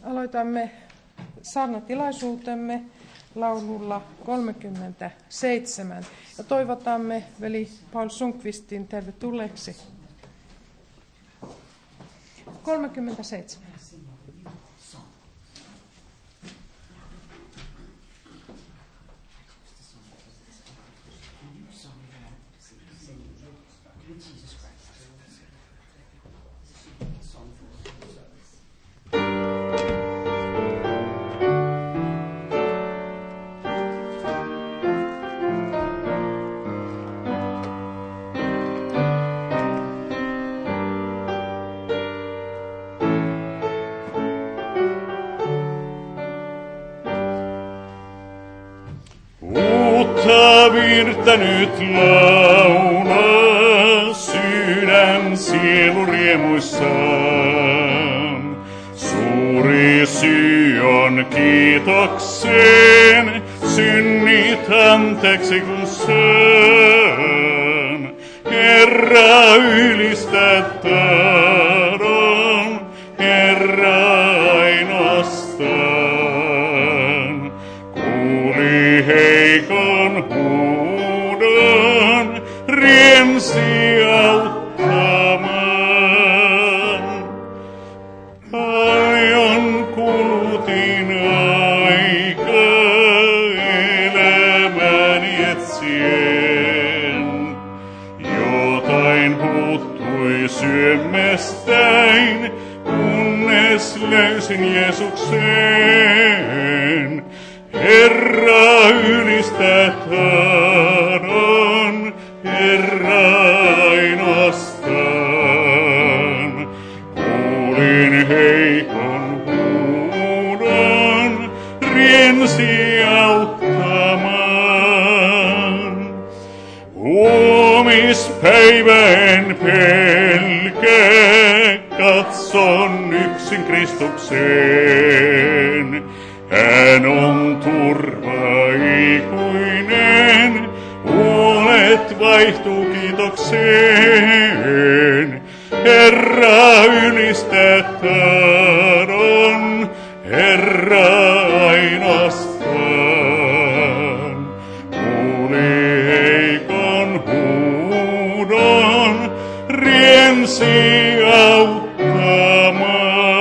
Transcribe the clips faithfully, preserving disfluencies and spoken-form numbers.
Aloitamme saarnatilaisuutemme laululla kolmekymmentäseitsemän ja toivotamme veli Paul Sundqvistin tervetulleeksi. kolmekymmentäseitsemän. Virtänyt laula sydän sielu riemuissaan. Suuri syy on kiitokseen, synnit anteeksi kun saan. Herra ylistä tahdon, Herra ainoastaan. Kuuli heikon huudon, riensi auttamaan. Paljon kulutin aikaa elämäni etsien. Jotain puuttui sydämestäin, kunnes löysin Jeesuksen. Herra ylistä tahdon, Herra ainoastaan. Kuulin heikon huudon, riensi auttamaan. Huomispäivä en pelkää, katson yksin Kristukseen. Hän on turva ikuinen, huolet vaihtuu kiitokseen. Herra ylistä tahdon, Herra ainoastaan. Kuuli heikon huudon, riensi auttamaan.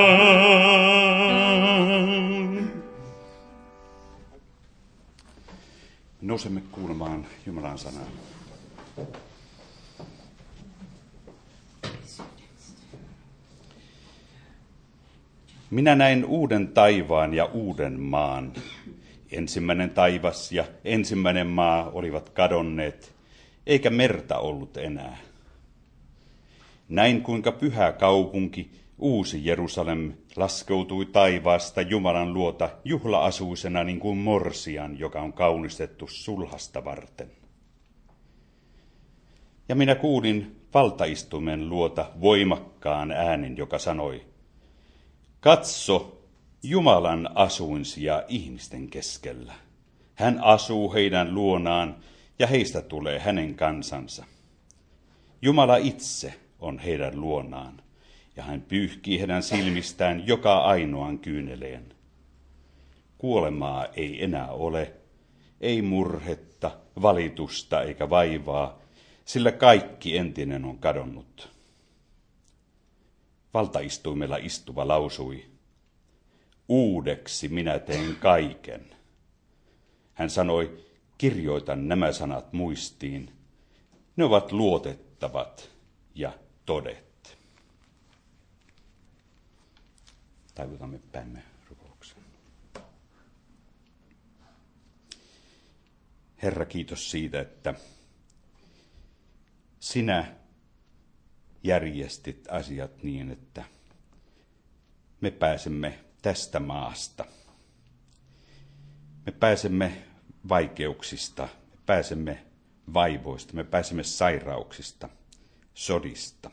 Nousemme kuulemaan Jumalan sanaa. Minä näin uuden taivaan ja uuden maan. Ensimmäinen taivas ja ensimmäinen maa olivat kadonneet, eikä merta ollut enää. Näin kuinka pyhä kaupunki, uusi Jerusalem, laskeutui taivaasta Jumalan luota juhla-asuisena niin kuin morsian, joka on kaunistettu sulhasta varten. Ja minä kuulin valtaistuimen luota voimakkaan äänen, joka sanoi, katso, Jumalan asuinsija ihmisten keskellä. Hän asuu heidän luonaan ja heistä tulee hänen kansansa. Jumala itse on heidän luonaan. Ja hän pyyhkii heidän silmistään joka ainoan kyyneleen. Kuolemaa ei enää ole, ei murhetta, valitusta eikä vaivaa, sillä kaikki entinen on kadonnut. Valtaistuimella istuva lausui, uudeksi minä teen kaiken. Hän sanoi, kirjoitan nämä sanat muistiin, ne ovat luotettavat ja todet. Taivutamme päämme rukoukseen. Herra, kiitos siitä, että sinä järjestit asiat niin, että me pääsemme tästä maasta. Me pääsemme vaikeuksista, me pääsemme vaivoista, me pääsemme sairauksista, sodista.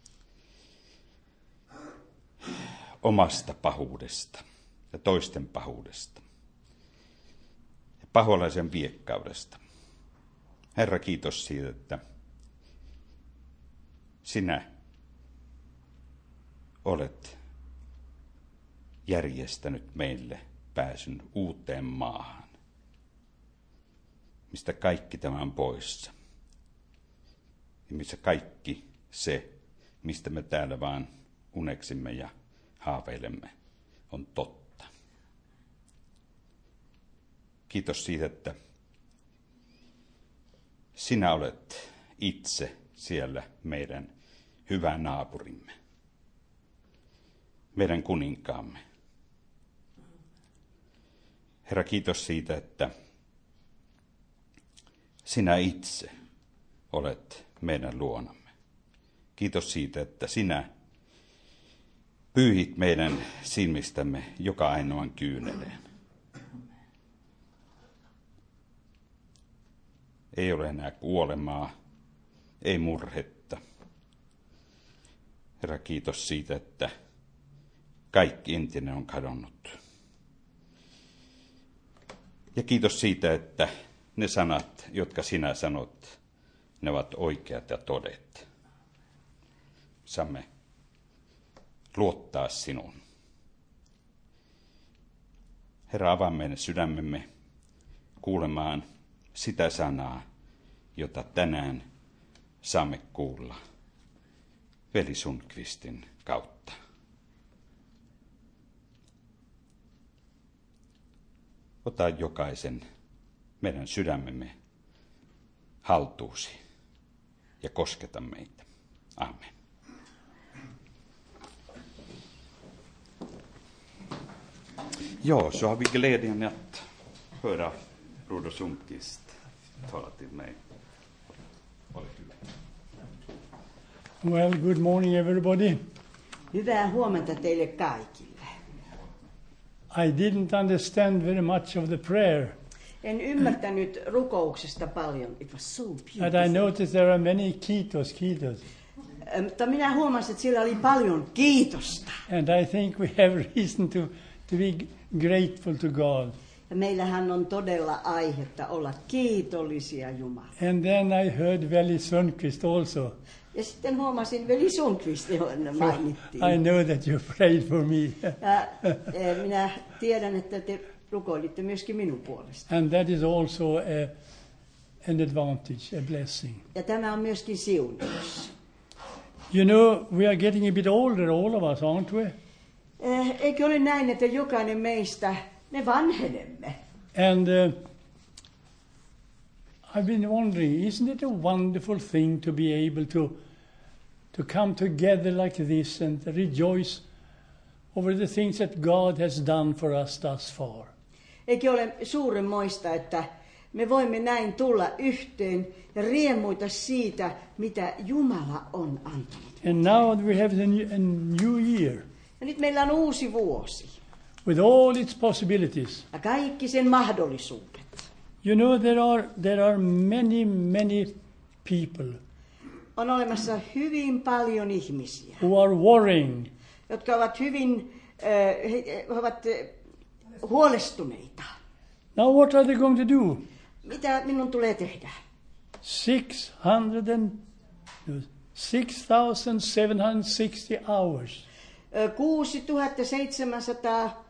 Omasta pahuudesta ja toisten pahuudesta ja paholaisen viekkaudesta. Herra, kiitos siitä, että sinä olet järjestänyt meille pääsyn uuteen maahan, mistä kaikki tämä on poissa. Ja missä kaikki se, mistä me täällä vaan uneksimme ja haaveilemme, on totta. Kiitos siitä, että sinä olet itse siellä meidän hyvä naapurimme, meidän kuninkaamme. Herra, kiitos siitä, että sinä itse olet meidän luonamme. Kiitos siitä, että sinä pyyhit meidän silmistämme joka ainoan kyyneleen. Ei ole enää kuolemaa, ei murhetta. Herra, kiitos siitä, että kaikki entinen on kadonnut. Ja kiitos siitä, että ne sanat, jotka sinä sanot, ne ovat oikeat ja todet. Saamme luottaa sinuun. Herra, avaa meidän sydämemme kuulemaan sitä sanaa, jota tänään saamme kuulla veli Sundqvistin kautta. Ota jokaisen meidän sydämemme haltuusi ja kosketa meitä. Amen. Ja, så har vi glädjen att höra Broder Sundqvist tala till mig. Well, good morning everybody. Hyvää huomenta teille kaikille. I didn't understand very much of the prayer, En ymmärtänyt rukouksesta paljon. It was so but I beautiful. noticed there are many kiitos, kiitos. Ö, Mutta minä huomasin, että siellä oli paljon kiitosta. And I think we have reason to, to be grateful to God. Ja meillähän on todella aihetta olla kiitollisia Jumalalle. And then I heard Veli Sundqvist also. Ja sitten huomasin, veli Sundqvist mainittiin. I know that you prayed for me. Ja, eh, minä tiedän, että te rukoilitte myöskin minun puolesta. And that is also a, an advantage, a blessing. Ja tämä on myöskin siunaus. You know, we are getting a bit older, all of us, aren't we? Eh, Eikö ole näin, että jokainen meistä, me vanhenemme? And uh, I've been wondering, isn't it a wonderful thing to be able to to come together like this and rejoice over the things that God has done for us thus far? Eikö ole suuremmoista, että me voimme näin tulla yhteen ja riemuita siitä, mitä Jumala on antanut. And now we have the new, a new year Ja nyt meillä on uusi vuosi with all its possibilities. ja kaikki sen mahdollisuudet. You know, there are there are many, many people On olemassa hyvin paljon ihmisiä, who are worrying, jotka ovat hyvin äh, he, he ovat äh, huolestuneita. now what are they going to do? Mitä minun tulee tehdä? six hundred and six thousand seven hundred sixty hours. Ö, kuusituhatta seitsemänsataa.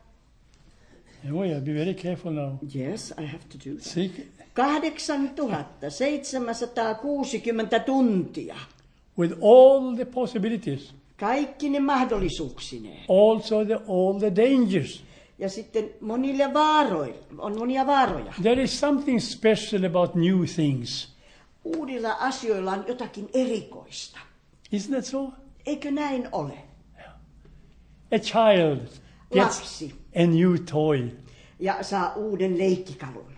Oh yeah, be very careful now. Yes, I have to do that. Six, kahdeksantuhatta seitsemänsataakuusikymmentä tuntia. with all the possibilities, Kaikki ne mahdollisuuksineen. also the, all the dangers. Ja sitten monille vaaroille, on monia vaaroja. There is something special about new things. Uudilla asioilla on jotakin erikoista. Isn't that so? Eikö näin ole? A child gets Lapsi a new toy. ja saa uuden leikkikalun.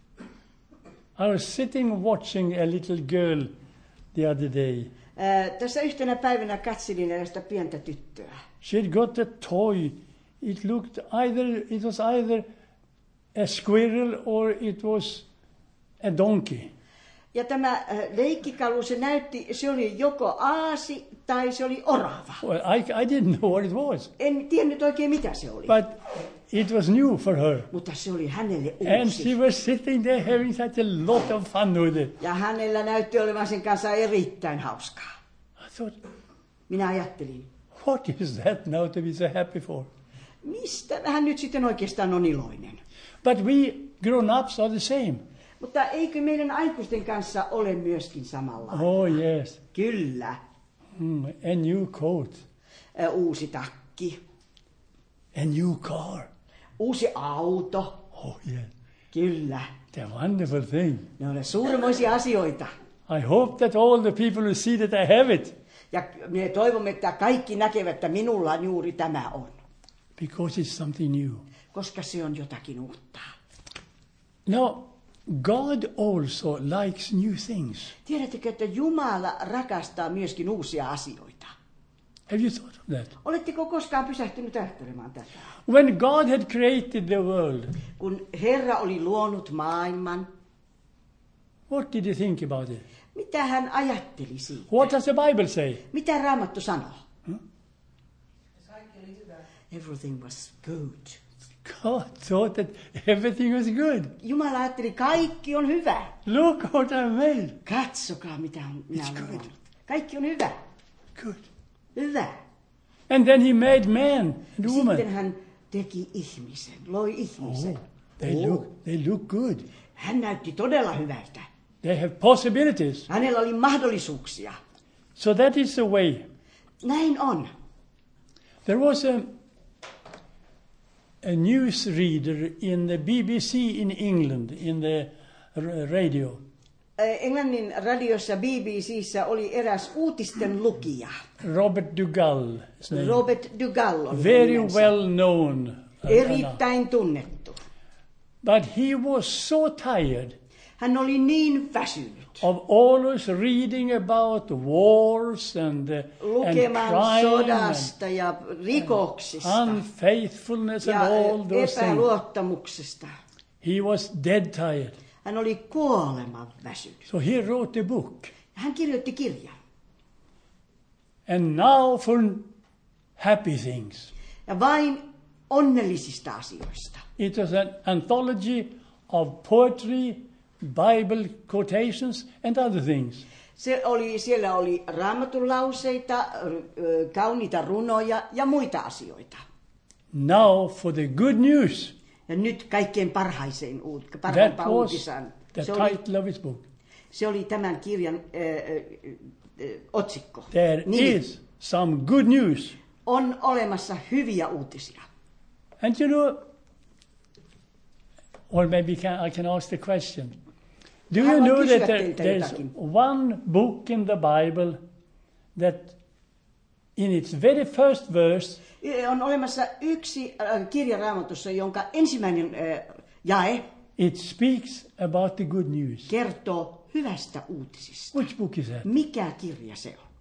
I was sitting watching a little girl the other day. Ää, tässä yhtenä päivänä katselin erästä pientä tyttöä. She had got a toy. It looked either, it was either a squirrel or it was a donkey. Ja tämä äh, leikkikalu, se näytti, se oli joko aasi tai se oli orava. Well, I, I didn't know what it was, En tiennyt oikein mitä se oli, but it was new for her. mutta se oli hänelle And she uusi. was sitting there having such a lot of fun with it. Ja hänellä näytti olevan sen kanssa erittäin hauskaa. I thought, Minä ajattelin, what is that now to be so happy for? mistä hän nyt sitten oikeastaan on iloinen? But we grown-ups are the same. Mutta eikö meidän aikuisten kanssa ole myöskin samalla? Oh, yes. Kyllä. Mm, a new coat. Ä, uusi takki. A new car. Uusi auto. Oh, yes. Kyllä. It's a wonderful thing. Ne ovat suurmoisia asioita. I hope that all the people will see that I have it. Ja me toivomme, että kaikki näkevät, että minulla juuri tämä on. Because it's something new. Koska se on jotakin uutta. Now, God also likes new things. Tiedättekö, että Jumala rakastaa myöskin uusia asioita? Have you thought of that? Oletteko koskaan pysähtynyt ajattelemaan tätä? When God had created the world, Kun Herra oli luonut maailman, what did he think about it? mitä hän ajatteli siitä? What does the Bible say? Mitä Raamattu sanoo? Hmm? Everything was good. God thought that everything was good. Jumala ajatteli, kaikki on hyvä. Look what I made. Katsokaa, mitä on, minä It's olen good. luonut. Kaikki on hyvä. Good. Hyvä. And then he made man and woman. Sitten hän teki ihmisen, loi ihmisen. Oh, they Oh. look they look good. Hän näytti todella hyvältä. They have possibilities. Hänellä oli mahdollisuuksia. So that is the way. Näin on. There was a a newsreader in the B B C in England in the r- radio. Äh, Englannin radiossa B B C:ssä oli eräs uutisten lukija. Robert Dugall. his name. Robert Dugall oli Very nimensä. well known. uh, Erittäin tunnettu. But he was so tired Hän oli niin väsynyt. of always reading about wars and, uh, and Lukemaan crime and sodasta ja rikoksista unfaithfulness ja and all those things. epäluottamuksesta. He was dead tired. Hän oli kuoleman väsynyt. So he wrote a book. Hän kirjoitti kirjan. And now for happy things. Ja vain onnellisista asioista. It was an anthology of poetry, Bible quotations and other things. Se oli, siellä oli raamatun lauseita, ö, kauniita runoja ja muita asioita. Now for the good news. Ja nyt kaikkein parhaiseen uut, That parhaimpaan was uutisaan. the Se oli, title of his book. se oli tämän kirjan ö, ö, ö, otsikko. There Nimi. is some good news. On olemassa hyviä uutisia. And you know, or maybe can, I can ask the question. Do you Haluan know kysyä that there, teiltä there's jotakin. one book in the Bible that in its very first verse On olemassa yksi äh, kirja Raamatussa, jonka ensimmäinen äh, jae it speaks about the good news? kertoo hyvästä uutisista. Which book is that? Mikä kirja se on?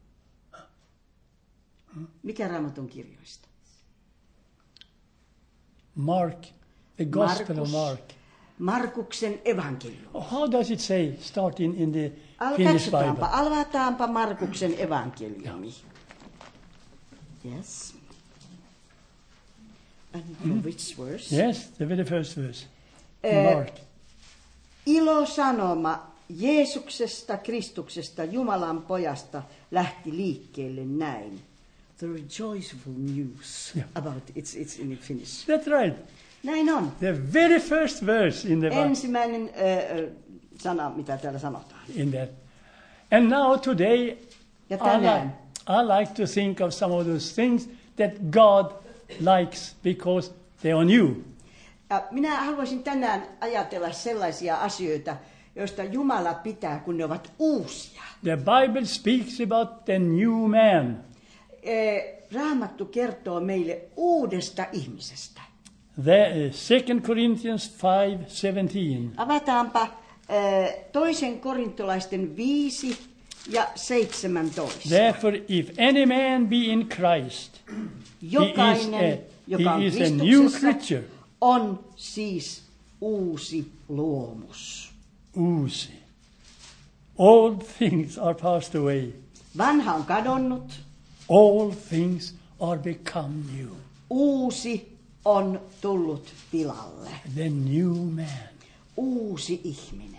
Mikä Raamatun kirjoista? Mark, the Gospel of Markus. Mark. Markuksen evankeliumi. How does it say, start in, in the Al- Finnish Katsotaanpa, Bible? avataanpa Markuksen evankeliumi. Yes. And from which verse? Yes, the very first verse. Eh, Mark. Ilosanoma Jeesuksesta, Kristuksesta, Jumalan pojasta lähti liikkeelle näin. The rejoiceful news Yeah. about it's it's in Finnish. That's right. Näin on. The very first verse in the Bible. Ensimmäinen äh, sana, mitä täällä sanotaan. In that. And now today, Ja I like, tänään I like to think of some of those things that God likes because they are new. Ja minä haluaisin tänään ajatella sellaisia asioita, joista Jumala pitää, kun ne ovat uusia. The Bible speaks about the new man. Eh, Raamattu kertoo meille uudesta ihmisestä. The Second Corinthians five seventeen. Avataanpa eh, toisen korintolaisten viisi ja seitsemäntoista. Therefore, if any man be in Christ, Jokainen, he is a, joka on he is a new Kristuksessa, creature. on siis uusi luomus. Uusi. All things are passed away. Vanha on kadonnut, All things are become new. uusi on tullut tilalle. The new man. Uusi ihminen.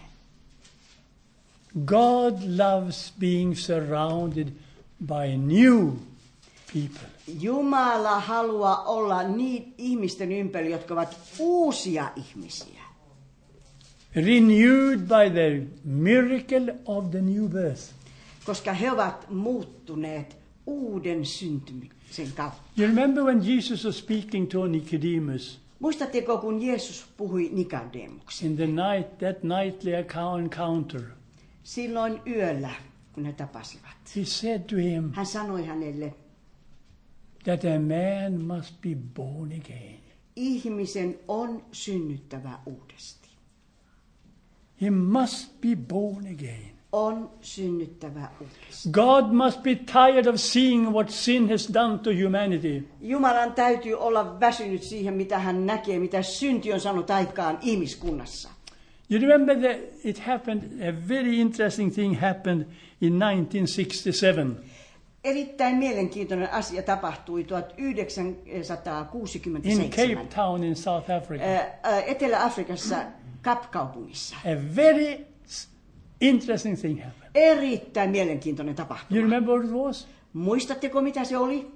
God loves being surrounded by new people. Jumala haluaa olla niiden ihmisten ympärillä, jotka ovat uusia ihmisiä. Renewed by the miracle of the new birth. Koska he ovat muuttuneet uuden syntymisen kautta. You remember when Jesus was speaking to Nicodemus Muistatteko, kun Jeesus puhui Nikodemuksen? in the night, that nightly encounter? Silloin yöllä, kun he tapasivat. He said to him Hän sanoi hänelle, that a man must be born again. ihmisen on synnyttävä uudesti. He must be born again. On synnyttävä uudesti. God must be tired of seeing what sin has done to humanity. Jumalan täytyy olla väsynyt siihen, mitä hän näkee, mitä synti on saanut aikaan ihmiskunnassa. You remember that it happened, a very interesting thing happened in nineteen sixty-seven. Erittäin mielenkiintoinen asia tapahtui In tuhatyhdeksänsataakuusikymmentäseitsemän. Cape Town in South Africa. Ää, ää, Etelä-Afrikassa Kap-kaupungissa. A very s- interesting thing happened. Erittäin mielenkiintoinen tapahtuma. You remember what it was? Muistatteko, mitä se oli?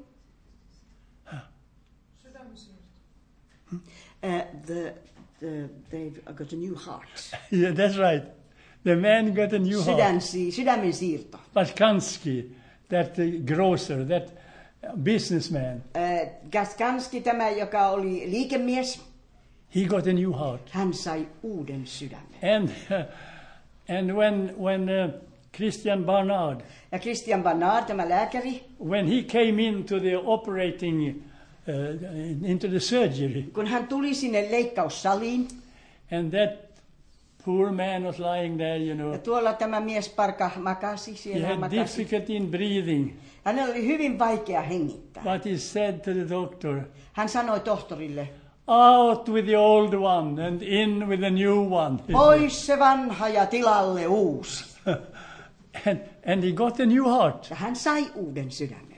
Uh, the, the, they've got a new heart. Yeah, that's right. The man got a new heart. Sydänsi, sydämen siirto. Paskansky, that uh, grocer, that businessman, Uh, Gaskanski, tämä, joka oli liikemies, he got a new heart. hän sai uuden sydämen. And uh, and when when uh, Christian Barnard, Ja Christian Barnard, tämä lääkäri, when he came into the operating uh, into the surgery, kun hän tuli sinne leikkaussaliin, and that poor man was lying there, you ja know, tuolla tämä miesparka makasi, he siellä had makasi. difficulty in breathing. Hänellä oli hyvin vaikea hengittää. But he said to the doctor, Hän sanoi tohtorille, "Out with the old one and in with the new one." pois se vanha ja tilalle uusi. and and he got a new heart. Ja hän sai uuden sydämen.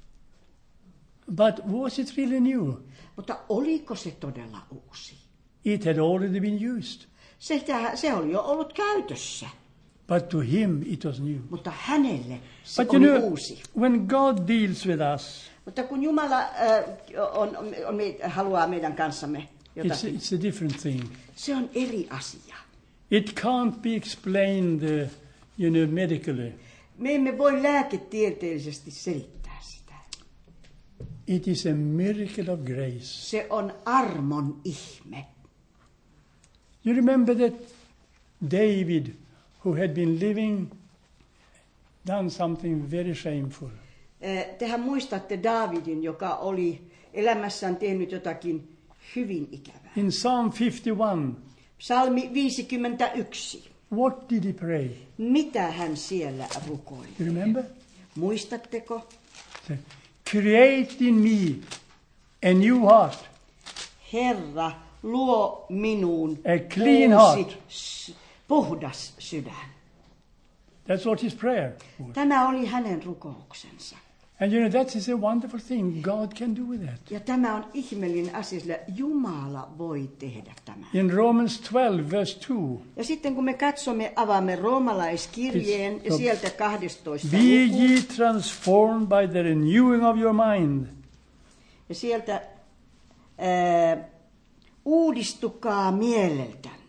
But was it really new? Mutta oliko se todella uusi? It had already been used. Se, se oli jo ollut käytössä, But to him it was new. mutta hänelle se But you oli know, uusi. when God deals with us, Mutta kun Jumala äh, on, on, on, haluaa meidän kanssamme it's, jotakin, it's a different thing. se on eri asia. It can't be explained, uh, you know, medically. Me emme voi lääketieteellisesti selittää sitä. It is a miracle of grace. Se on armon ihme. You remember that David, who had been living, done something very shameful. Äh, Tehän muistatte Daavidin, joka oli elämässään tehnyt jotakin hyvin ikävää. In Psalm fifty-one, Psalmi viisikymmentäyksi. what did he pray? Mitä hän siellä rukoili? You remember? Muistatteko? Say, create in me a new heart. Herra, luo minuun A clean uusi, heart. s- puhdas sydän. That's what his prayer was. Tämä oli hänen rukouksensa. And you know, that is a wonderful thing God can do with that. Ja tämä on ihmeellinen asia, sillä Jumala voi tehdä tämän. In Romans twelve, verse two, Ja sitten kun me katsomme, avaamme roomalaiskirjeen ja It's- sieltä kahdestoista be luku, ye transformed by the renewing of your mind. ja sieltä ää, uudistukaa mieleltänne.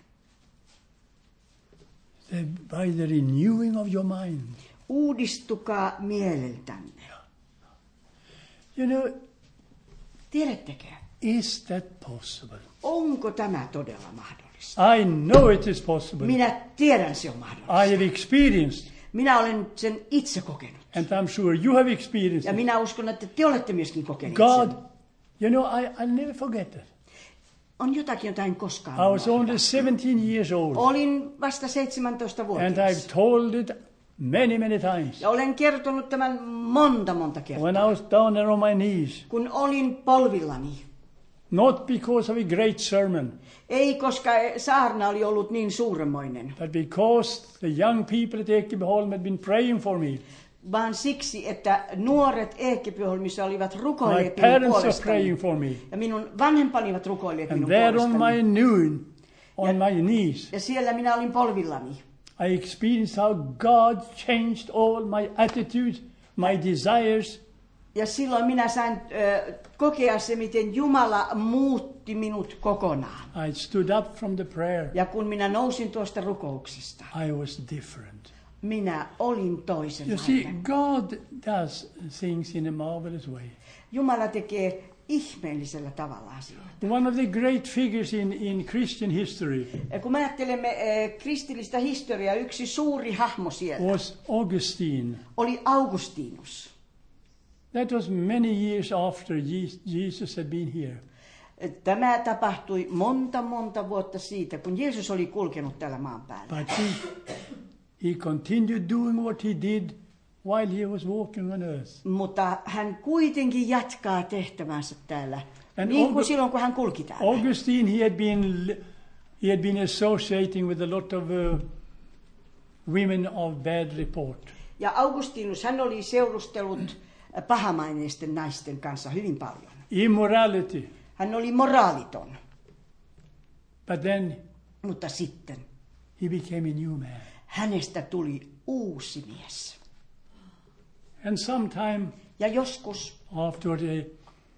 The, by the renewing of your mind. Uudistukaa mieleltänne. You know, Tiedättekö, is that possible? onko tämä todella mahdollista? I know it is possible. Minä tiedän, se on mahdollista. I have experienced, Minä olen sen itse kokenut. and I'm sure you have experienced Ja it. minä uskon, että te olette myöskin kokeneet God, sen. you know, I, I'll never forget it. On jotakin, jota en koskaan I was unohda. only seventeen years old, Olin vasta and seitsemäntoistavuotias. I've told it many, many times. Ja olen kertonut tämän monta, monta When kertaa. I was down there on my knees, Kun olin polvillani. not because of a great sermon, Ei, koska saarna oli ollut niin suuremmoinen, but because the young people at Ekebyholm had been praying for me. vaan siksi, että nuoret Eekkipiholmissa olivat My rukoilleet minun parents were praying puolestani. for me. Ja minun vanhempani olivat rukoilleet And minun there on my puolestani. noon, on my knees, Ja siellä minä olin polvillani. I experienced how God changed all my attitudes, my desires, Ja silloin minä sain ö, kokea se, miten Jumala muutti minut kokonaan. I stood up from the prayer. Ja kun minä nousin tuosta rukouksesta, I was different. minä olin You see, toisenlainen. God does things in a marvelous way. Jumala tekee ihmeellisellä tavalla asioita. One of the great figures in, in Christian history Ja kun me ajattelemme eh, kristillistä historiaa, yksi suuri hahmo siellä was Augustine. oli Augustinus. That was many years after Je- Jesus had been here. Tämä tapahtui monta, monta vuotta siitä, kun Jeesus oli kulkenut tällä maan päällä. But he, he continued doing what he did while he was walking on earth. Mutta hän kuitenkin jatkaa tehtävänsä täällä, And niin kuin August- silloin, kun hän kulki täällä. Augustine, he had been li- he had been associating with a lot of uh, women of bad report. Ja Augustinus, hän oli seurustellut pahamaineisten naisten kanssa hyvin paljon. Immorality. Hän oli moraaliton, But then mutta sitten he became a new man. hänestä tuli uusi mies. And sometime Ja joskus, afterward, he,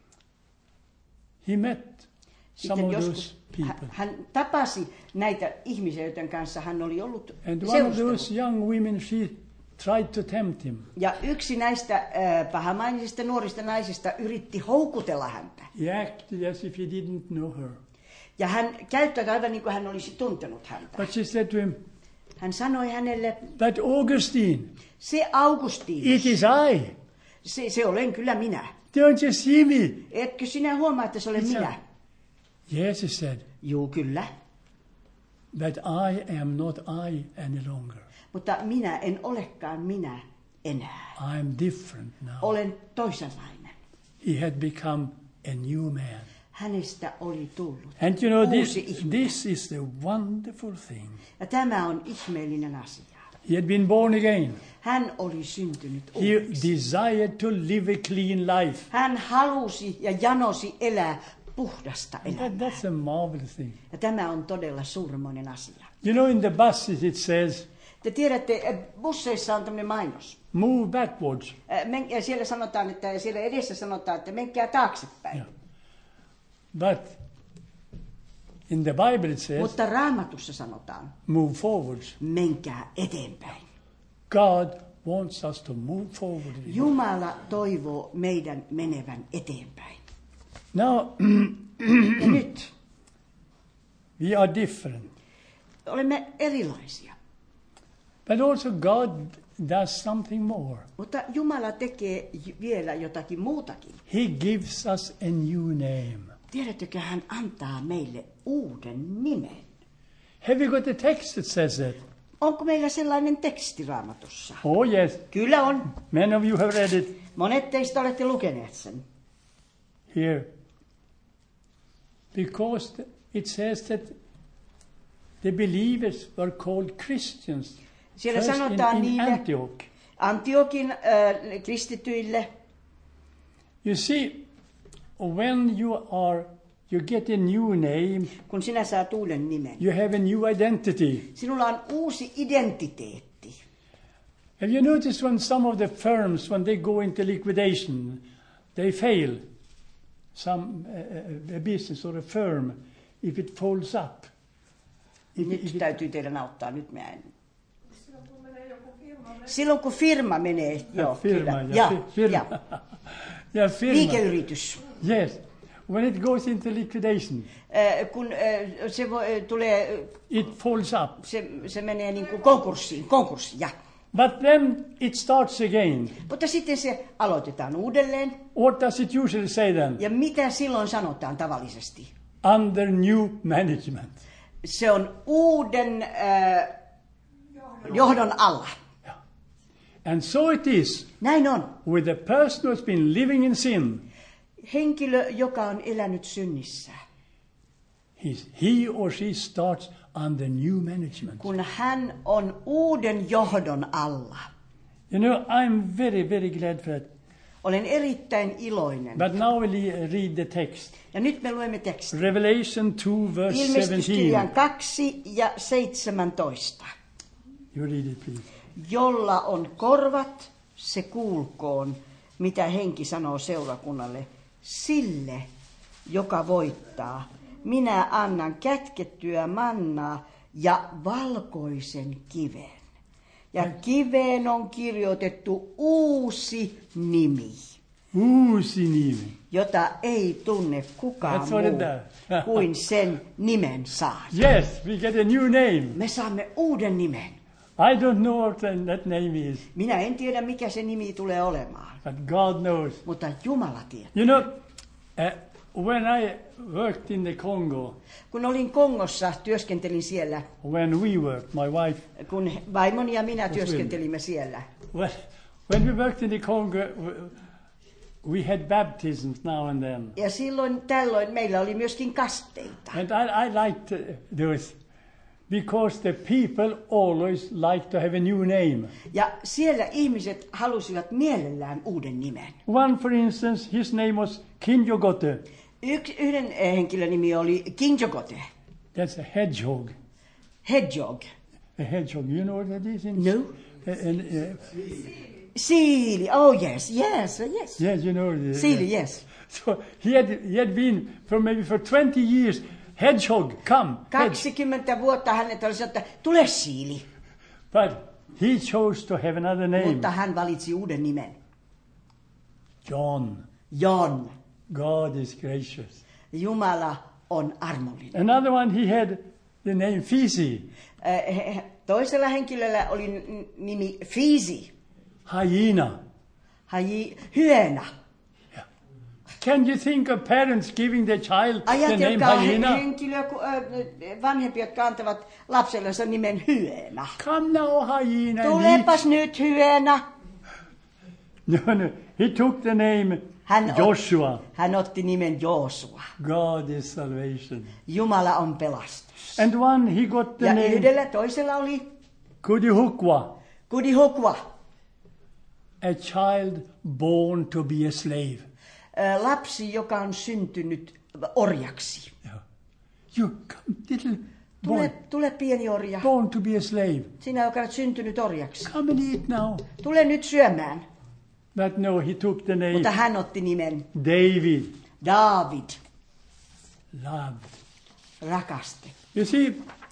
he met some sitten of those joskus people. hän, hän tapasi näitä ihmisiä, joiden kanssa hän oli ollut And one of those seurustellut. young women, she tried to tempt him. Ja yksi näistä äh, pahamainisista nuorista naisista yritti houkutella häntä. He acted as if he didn't know her. Ja hän käyttäytyi aivan niin kuin hän olisi tuntenut häntä. But she said to him, Hän sanoi hänelle, "That Augustine, se Augustinus, it is I. se, se olen kyllä minä. Don't you see me?" Etkö sinä huomaa, että se olen He said, minä? "Yes," he said, Juu, kyllä. "but I am not I any longer. Mutta minä en olekaan minä enää. I am different now." Olen toisenlainen. He had become a new man. Hänestä oli tullut And you know, this, uusi ihminen. this is the wonderful thing. Ja tämä on ihmeellinen asia. He had been born again. Hän oli syntynyt He uudeksi. desired to live a clean life. Hän halusi ja janosi elää puhdasta And that, elämää. that's a marvelous thing. Ja tämä on todella suurmoinen asia. You know, in the buses it says, Te tiedätte, eh, busseissa on tämmöinen mainos. move backwards. Eh, men- Ja siellä sanotaan, että siellä edessä sanotaan, että menkää taaksepäin. Yeah. But in the Bible it says, Mutta Raamatussa sanotaan, move forwards. menkää eteenpäin. God wants us to move forward. Jumala toivoo meidän menevän eteenpäin. Now, Ja nyt we are different. olemme erilaisia. But also God does something more. Mutta Jumala tekee j- vielä jotakin muutakin. He gives us a new name. Tiedättekö, hän antaa meille uuden nimen. Have you got a text that says that? Onko meillä sellainen teksti Raamatussa? Oh, yes. Kyllä on. Many of you have read it Monet teistä olette lukeneet sen. here. Because th- it says that the believers were called Christians. Siellä First sanotaan in, in niille Antioch. Antiokin äh, kristityille, You see, when you are, you get a new name, kun sinä saat uuden nimen. you have a new identity. Sinulla on uusi identiteetti. Have you noticed when some of the firms, when they go into liquidation, they fail? Some uh, a business or a firm, if it folds up. If, Nyt if it, täytyy teidän auttaa, nyt mä en. Silloin kun firma menee, joo, firma, kyllä. ja, Ja, fi- firma. ja. yeah, firma. Liikeyritys. Yes. When it goes into liquidation, Äh, kun äh, se voi, äh, tulee, it folds up. se, se menee niin kuin konkurssiin, konkurssi, ja. But then it starts again. Mutta sitten se aloitetaan uudelleen. What does it usually say then? Ja mitä silloin sanotaan tavallisesti? Under new management. Se on uuden äh, johdon alla. Yeah. And so it is Näin on. with a person who has been living in sin. Henkilö, joka on elänyt synnissä, He's, he or she starts under new management. kun hän on uuden johdon alla. You know, I'm very, very glad for that. Olen erittäin iloinen. But now we'll read the text. Ja nyt me luemme tekstin. Revelation two, verse Ilmestyskirjan seventeen. kaksi ja seitsemäntoista. You read it, please. Jolla on korvat, se kuulkoon, mitä henki sanoo seurakunnalle. Sille, joka voittaa, minä annan kätkettyä mannaa ja valkoisen kiven. Ja kiveen on kirjoitettu uusi nimi. Uusi nimi. Jota ei tunne kukaan That's what it muu does. kuin sen nimen saa. Yes, we get a new name. Me saamme uuden nimen. I don't know what that name is, Minä en tiedä, mikä se nimi tulee olemaan, but God knows. mutta Jumala tietää. You know, uh, when I worked in the Congo, Kun olin Kongossa, työskentelin siellä, when we worked, my wife, kun vaimoni ja minä työskentelimme siellä. when, when we worked in the Congo, we had baptisms now and then. Ja silloin tällöin meillä oli myöskin kasteita. And I, I liked those because the people always like to have a new name. Ja siellä ihmiset halusivat mielellään uuden nimen. One, for instance, his name was Kinjogote. Yksi, yhden henkilön nimi oli Kinjogote, That's a hedgehog. hedgehog, A hedgehog, you know what that is? In, No. uh, and, uh, siili, oh yes, yes, yes. yes, you know. The, Siili, yes. So he had, he had been for maybe for twenty years, hedgehog, come. hedge. kaksikymmentä vuotta hänet oli sanonut, että tule siili. But he chose to have another name. Mutta hän valitsi uuden nimen. John. John. God is gracious. Jumala on armollinen. Another one, he had the name Fisi, Äh, Toisella henkilöllä oli n- nimi Fiisi, hyena. haji, hyena. Can you think of parents giving their child the name Ajatelkaa he- hyena? henkilöä, ku- äh, vanhempia, jotka antavat lapsellensa nimen hyena. Come now, hyena. and Tulepas nyt hyena. he, no, no. He took the name Hän, ot, Joshua. hän otti nimen Joosua. God is salvation. Jumala on pelastus. And one, he got the Ja name yhdellä toisella oli Kudihukwa, Kudihukwa, a child born to be a slave. äh, lapsi, joka on syntynyt orjaksi. Yeah. You come, little Tule, boy, tule pieni orja. born to be a slave. Sinä, joka olet syntynyt orjaksi. Come and eat now. Tule nyt syömään. But no, he took the name Mutta hän otti nimen David, David, loved. rakaste. You see,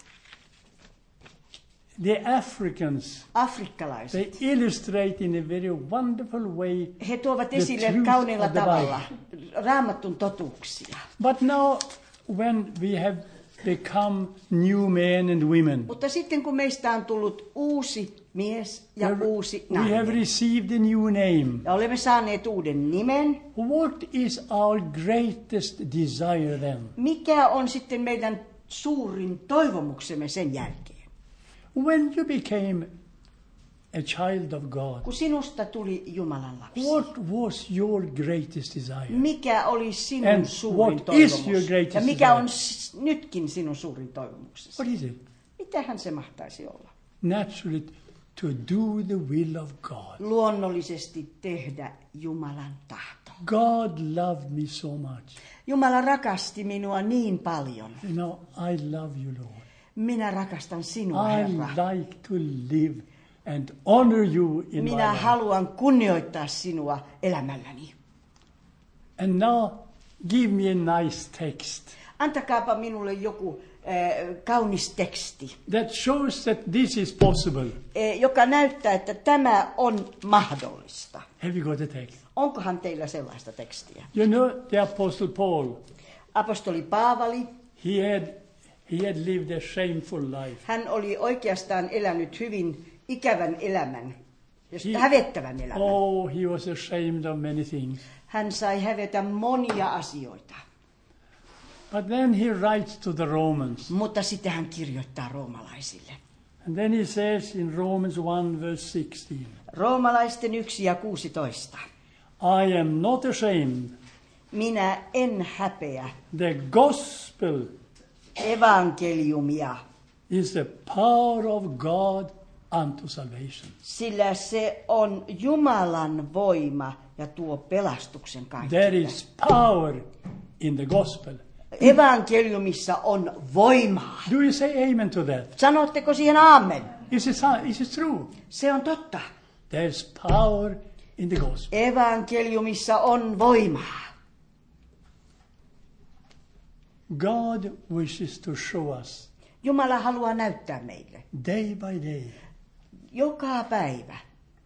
the Africans, Afrikkalaiset. they illustrate in a very wonderful way. He tuovat the esille truth kauniilla of the tavalla raamattun totuuksia. But now, when we have become new men and women, Mutta sitten kun meistä on tullut uusi mies ja we uusi we have nainen, received a new name. ja olemme saaneet uuden nimen, What is our greatest desire then? mikä on sitten meidän suurin toivomuksemme sen jälkeen? When you became a child of God, Kun sinusta tuli Jumalan lapsi, what was your greatest desire? mikä oli sinun And suurin what is your toivomus? greatest Ja mikä desire? on s- nytkin sinun suurin toivomuksesi? What is it? Mitähän se mahtaisi olla? Naturally, to do the will of God. Luonnollisesti tehdä Jumalan tahto. God loved me so much. Jumala rakasti minua niin paljon. You know, I love you, Lord. Minä rakastan sinua, I Herra. like to live and honor you in my Minä life. haluan kunnioittaa sinua elämälläni. And now, give me a nice text Antakaapa minulle joku äh, kaunis teksti, that shows that this is possible. äh, joka näyttää, että tämä on mahdollista. Have you got a text? Onkohan teillä sellaista tekstiä? You know, the Apostle Paul, Apostoli Paavali, he had, he had lived a shameful life. hän oli oikeastaan elänyt hyvin ikävän elämän, jos He- hävettävän elämän. Oh, he was ashamed of many things. Hän sai hävetä monia asioita, But then he writes to the Romans. mutta sitten hän kirjoittaa roomalaisille. And then he says in Romans one verse sixteen, Roomalaisten yksi ja kuusitoista. I am not ashamed. Minä en häpeä The gospel evankeliumia, is the power of God unto salvation. sillä se on Jumalan voima ja tuo pelastuksen There kaikille. is power in the gospel. Evankeliumissa on voimaa. Do you say amen to that? Sanotteko siihen aamen? Is it, is it true? Se on totta. There's power in the gospel. Evankeliumissa on voimaa. God wishes to show us Jumala haluaa näyttää meille day by day. joka päivä.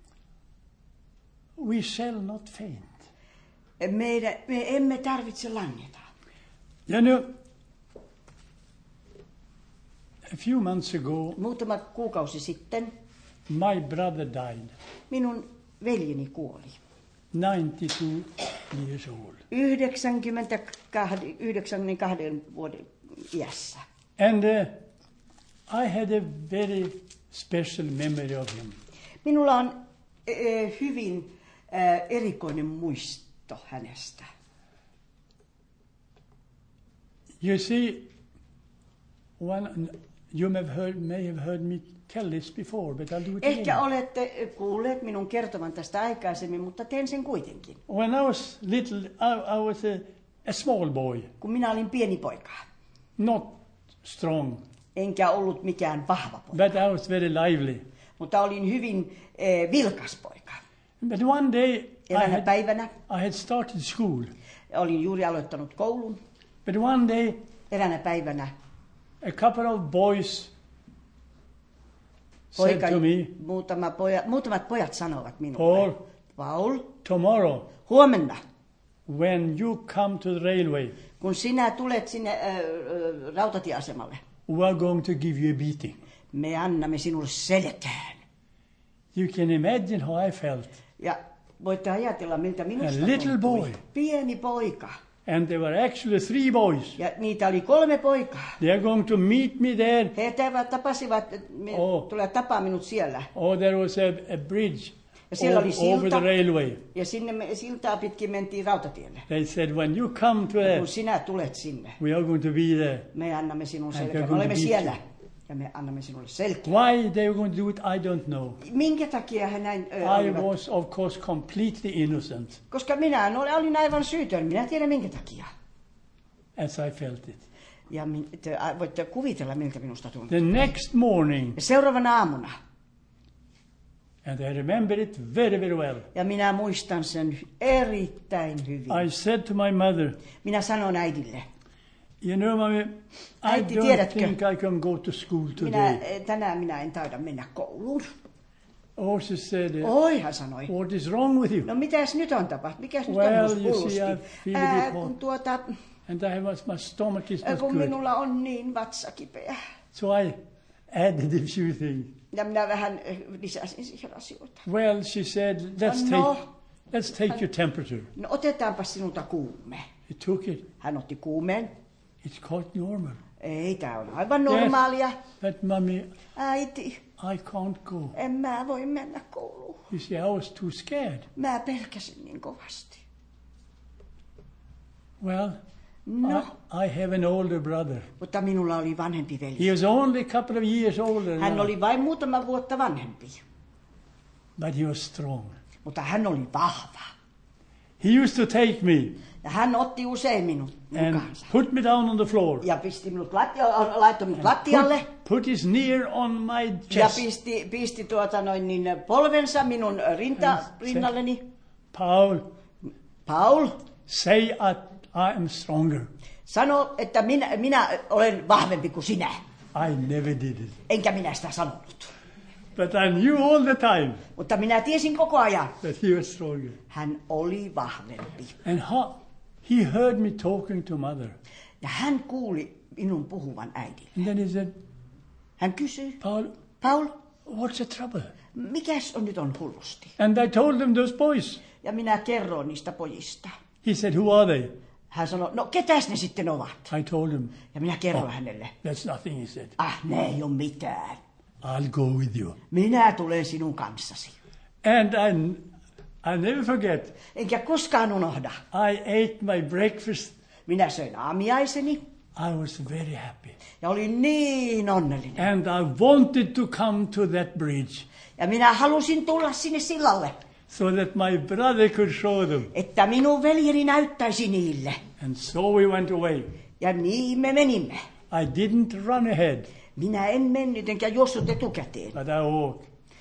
We shall not faint. Meidän, me emme tarvitse langeta. You know, a few months ago, Muutama kuukausi sitten my brother died, minun veljeni kuoli. ninety-two years old. yhdeksänkymmentäkaksi, yhdeksänkymmentäkaksi vuoden iässä. And uh, I had a very special memory of him. Minulla on äh, hyvin äh, erikoinen muisto hänestä. You see, one, you may have, heard, may have heard me tell this before, but I'll do it Ehkä again. olette kuulleet minun kertovan tästä aikaisemmin, mutta teen sen kuitenkin. When I was little, I, I was a, a small boy, Kun minä olin pieni poika, not strong, enkä ollut mikään vahva poika, but I was very lively. mutta olin hyvin äh, vilkas poika. But one day, I Eräänä had, päivänä I had started school. olin juuri aloittanut koulun. But one day, Eräänä päivänä a couple of boys poika, said to me, muutama poja, muutamat pojat sanovat minulle, Paul, Paul, tomorrow, huomenna, when you come to the railway, kun sinä tulet sinne äh, äh, rautatieasemalle, we are going to give you a beating. me annamme sinulle selkään. You can imagine how I felt. Ja voitte ajatella, miltä minusta A little tuntui. boy. Pieni poika. And there were actually three boys. Ja niitä oli kolme poikaa. They are going to meet me there. He tävät tapasivat, me Oh. tulee tapaa minut siellä. Oh, there was a, a bridge Ja siellä oli o- over the silta. railway. Ja sinne me siltaa pitkin mentiin rautatielle. They said, when you come to Ja there, kun sinä tulet sinne, we are going to be there. me annamme sinun And selkään. they're Me going olemme to beat siellä. you. Ja me annamme sinulle selkään. Why they were going to do it, I don't know. Minkä takia he näin ö, I olivat? was, of course, completely innocent, Koska minä olin, olin aivan syytön. Minä tiedän minkä takia. as I felt it. Ja min, te a, voitte kuvitella, miltä minusta tuntui. The next morning, Ja seuraavana aamuna, and I remember it very, very well, ja minä muistan sen erittäin hyvin. I said to my mother, Minä sanon äidille, you know, mommy, I Äiti, don't tiedätkö? think I can go to school minä, today. eh, tänään minä en taida mennä kouluun. Oh, she said, uh, Oi, hän sanoi. what is wrong with you? No mitäs nyt on tapahtunut? Mikäs nyt Well, on you hullusti? see, I feel a Ää, bit hot. kun tuota, And I was, my stomach is ää, not kun good. minulla on niin vatsa kipeä. So I added a few things. Ja minä vähän eh, lisäsin siihen asioita. Well, she said, let's No. take, let's take your temperature. No otetaanpa sinulta kuume. He took it. Hän otti kuumeen. It's quite normal. Ei, tää on aivan normaalia. But mommy, Äiti, I can't go. en mä voi mennä kouluun. You see, I was too scared. Mä pelkäsin niin kovasti. Well, No, I, I have an older brother. mutta minulla oli vanhempi He veli. was only a couple of years older Hän now, oli vain muutama vuotta vanhempi. but he was strong. Mutta hän oli vahva. He used to take me Ja hän otti usein minut and mukaansa. put me down on the floor. Ja pisti minut lattia, laittoi minut lattialle. Put, put his knee on my Ja chest. pisti, pisti tuota noin niin polvensa minun rinta, rinnalleni. Paul, Paul, say I, I am stronger. sano, että minä, minä olen vahvempi kuin sinä. I never did it. Enkä minä sitä sanonut. But I knew all the time Mutta minä tiesin koko ajan. that he was stronger. Hän oli vahvempi. And how, he heard me talking to mother. Ja hän kuuli minun puhuvan äidille. And then he said, Hän kysyi, Paul, Paul, what's the trouble? mikäs on nyt on hullusti? And I told him those boys. Ja minä kerroin niistä pojista. He said, who are they? Hän sanoi, no ketäs ne sitten ovat? I told him, Ja minä kerroin Oh. hänelle, that's nothing, he said. ah, ne ei ole mitään. I'll go with you. Minä tulen sinun kanssasi. And I, I never forget, Enkä koskaan unohda. I ate my breakfast. Minä söin aamiaiseni I was very happy. ja olin niin onnellinen. And I wanted to come to that bridge Ja minä halusin tulla sinne sillalle, so that my brother could show them. että minun veljeni näyttäisi niille. And so we went away. Ja niin me menimme. I didn't run ahead, Minä en mennyt enkä juossut etukäteen. but I walked.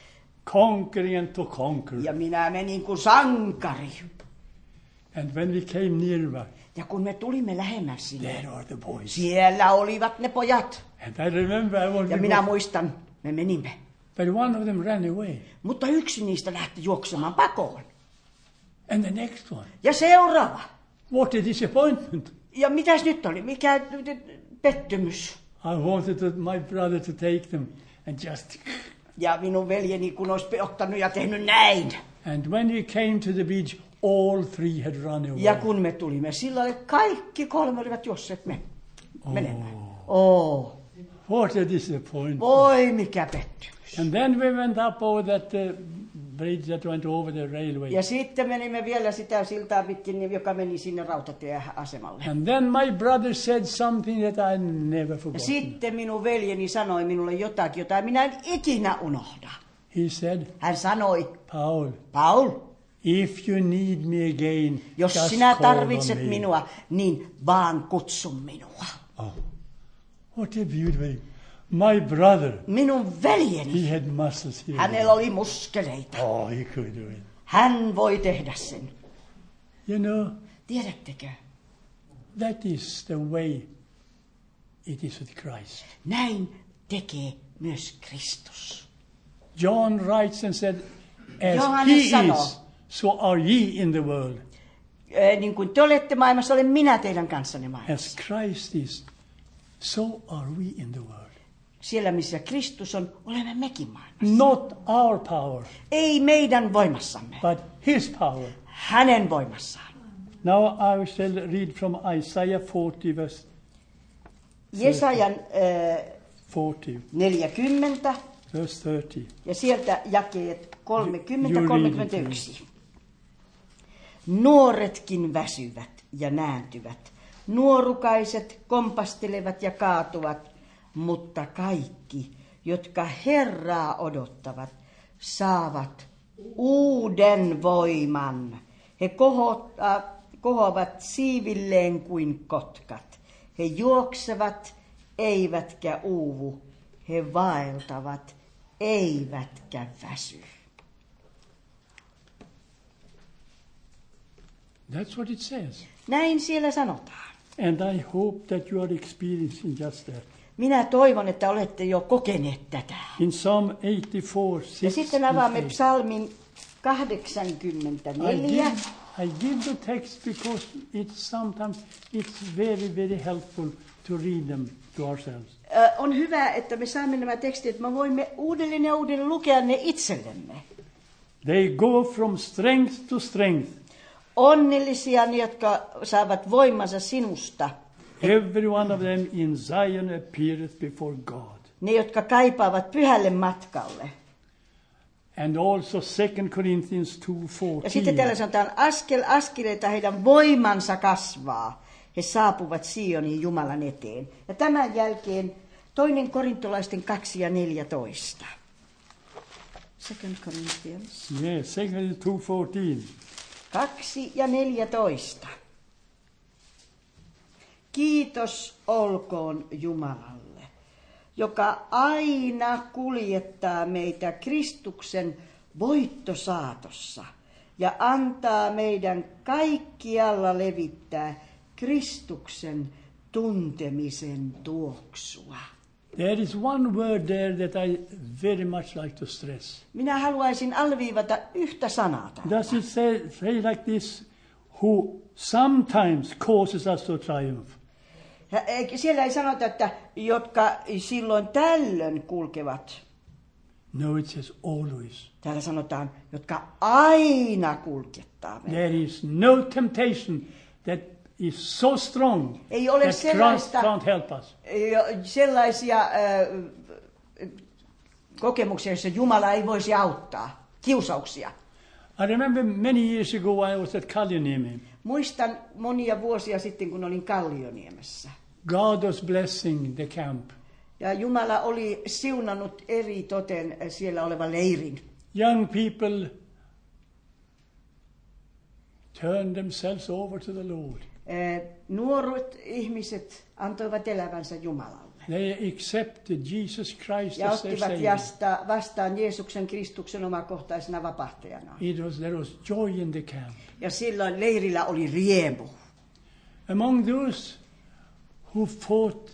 conquering and to conquer. Ja minä menin kuin sankari. And when we came nearer, Ja kun me tulimme lähemmäs sinne, there are the boys. siellä olivat ne pojat. And I remember I wanted Ja to minä go, muistan, me menimme. but one of them ran away. Mutta yksi niistä lähti juoksemaan pakoon. And the next one. Ja seuraava. What a disappointment. Ja mitäs nyt oli? Mikä pettymys? I wanted to, my brother to take them and just... Ja minun veljeni kun olisi ottanut ja tehnyt näin. And when we came to the beach, all three had run away. Ja kun me tulimme sillalle, kaikki kolme olivat juosseet me. Menemään. Oh. What a disappointment. Voi mikä pettymys. And then we went up over that uh, bridge that went over the railway. Ja sitten menimme vielä sitä siltaa pitkin, joka meni sinne rautatieasemalle. And then my brother said something that I never Ja forgot. sitten minun veljeni sanoi minulle jotakin, jota minä en ikinä unohda. He said, Hän sanoi, Paul, Paul, if you need me again, jos just sinä call on tarvitset me. minua, niin vaan kutsu minua. Oh, what a beautiful. My brother, Minun veljeni, he had muscles here. hänellä oli muskeleita. Oh, he could do it. Hän voi tehdä sen. You know, Tiedättekö? that is the way it is with Christ. Näin tekee myös Kristus. John writes and said, as Johannes he sanoo. is, so are ye in the world. Ee, niin kuin te olette maailmassa, olen minä teidän kanssanne maailmassa. As Christ is, so are we in the world. Siellä, missä Kristus on, olemme mekin maailmassa. Not our power, Ei meidän voimassamme, but his power. hänen voimassaan. Now I shall read from Isaiah forty, verse Jesajan äh, forty, neljäkymmentä verse thirty. ja sieltä jakeet kolmekymmentä You- you read it, kolmekymmentäyksi. Nuoretkin väsyvät ja nääntyvät. Nuorukaiset kompastelevat ja kaatuvat, mutta kaikki, jotka Herraa odottavat, saavat uuden voiman. He koho, äh, kohoavat siivilleen kuin kotkat. He juoksevat, eivätkä uuvu. He vaeltavat, eivätkä väsy. That's what it says. Näin siellä sanotaan. And I hope that you are experiencing just that. Minä toivon, että olette jo kokeneet tätä. In Psalm eighty-four, six, Ja sitten avaamme it says, psalmin I kahdeksankymmentäneljä. give, I give the text because it's sometimes it's very, very helpful to read them to ourselves. Ö, On hyvä, että me saamme nämä tekstit, että me voimme uudelleen ja uudelleen lukea ne itsellemme. They go from strength to strength. Onnellisia ne, jotka saavat voimansa sinusta. Every one of them in Zion appeareth before God. Ne, jotka kaipaavat pyhälle matkalle. And also Second Corinthians two Ja sitten täällä fourteen. sanotaan, askel askeleita heidän voimansa kasvaa. He saapuvat Sionin Jumalan eteen. Ja tämän jälkeen toinen korintolaisten kaksi ja neljätoista. Second Corinthians Yes, Second Corinthians two fourteen. kaksi ja neljätoista. Kiitos olkoon Jumalalle, joka aina kuljettaa meitä Kristuksen voittosaatossa ja antaa meidän kaikkialla levittää Kristuksen tuntemisen tuoksua. There is one word there that I very much like to stress. Minä haluaisin alviivata yhtä sanaa täällä. Does it say, say like this? Who sometimes causes us to triumph. Ja, eikä- Siellä ei sanota, että jotka silloin tällöin kulkevat. No, it says always. Täällä sanotaan, jotka aina kuljettaa meitä. There is no temptation that is so strong Ei ole that sellaista- Christ can't help us. Jo- Sellaisia äh, kokemuksia, joissa Jumala ei voisi auttaa. Kiusauksia. I remember many years ago I was at Kaljaniemi. Muistan monia vuosia sitten, kun olin Kallioniemessä. God was blessing the camp. Ja Jumala oli siunannut eri toten siellä olevan leirin. Young people turned themselves over to the Lord. Äh, Nuoret ihmiset antoivat elävänsä Jumalalle. They accepted Jesus Christ ja as their ottivat Savior. jasta, vastaan Jeesuksen Kristuksen omakohtaisena vapahtajana. It was, there was joy in the camp. Ja silloin leirillä oli riemu. Among those who fought,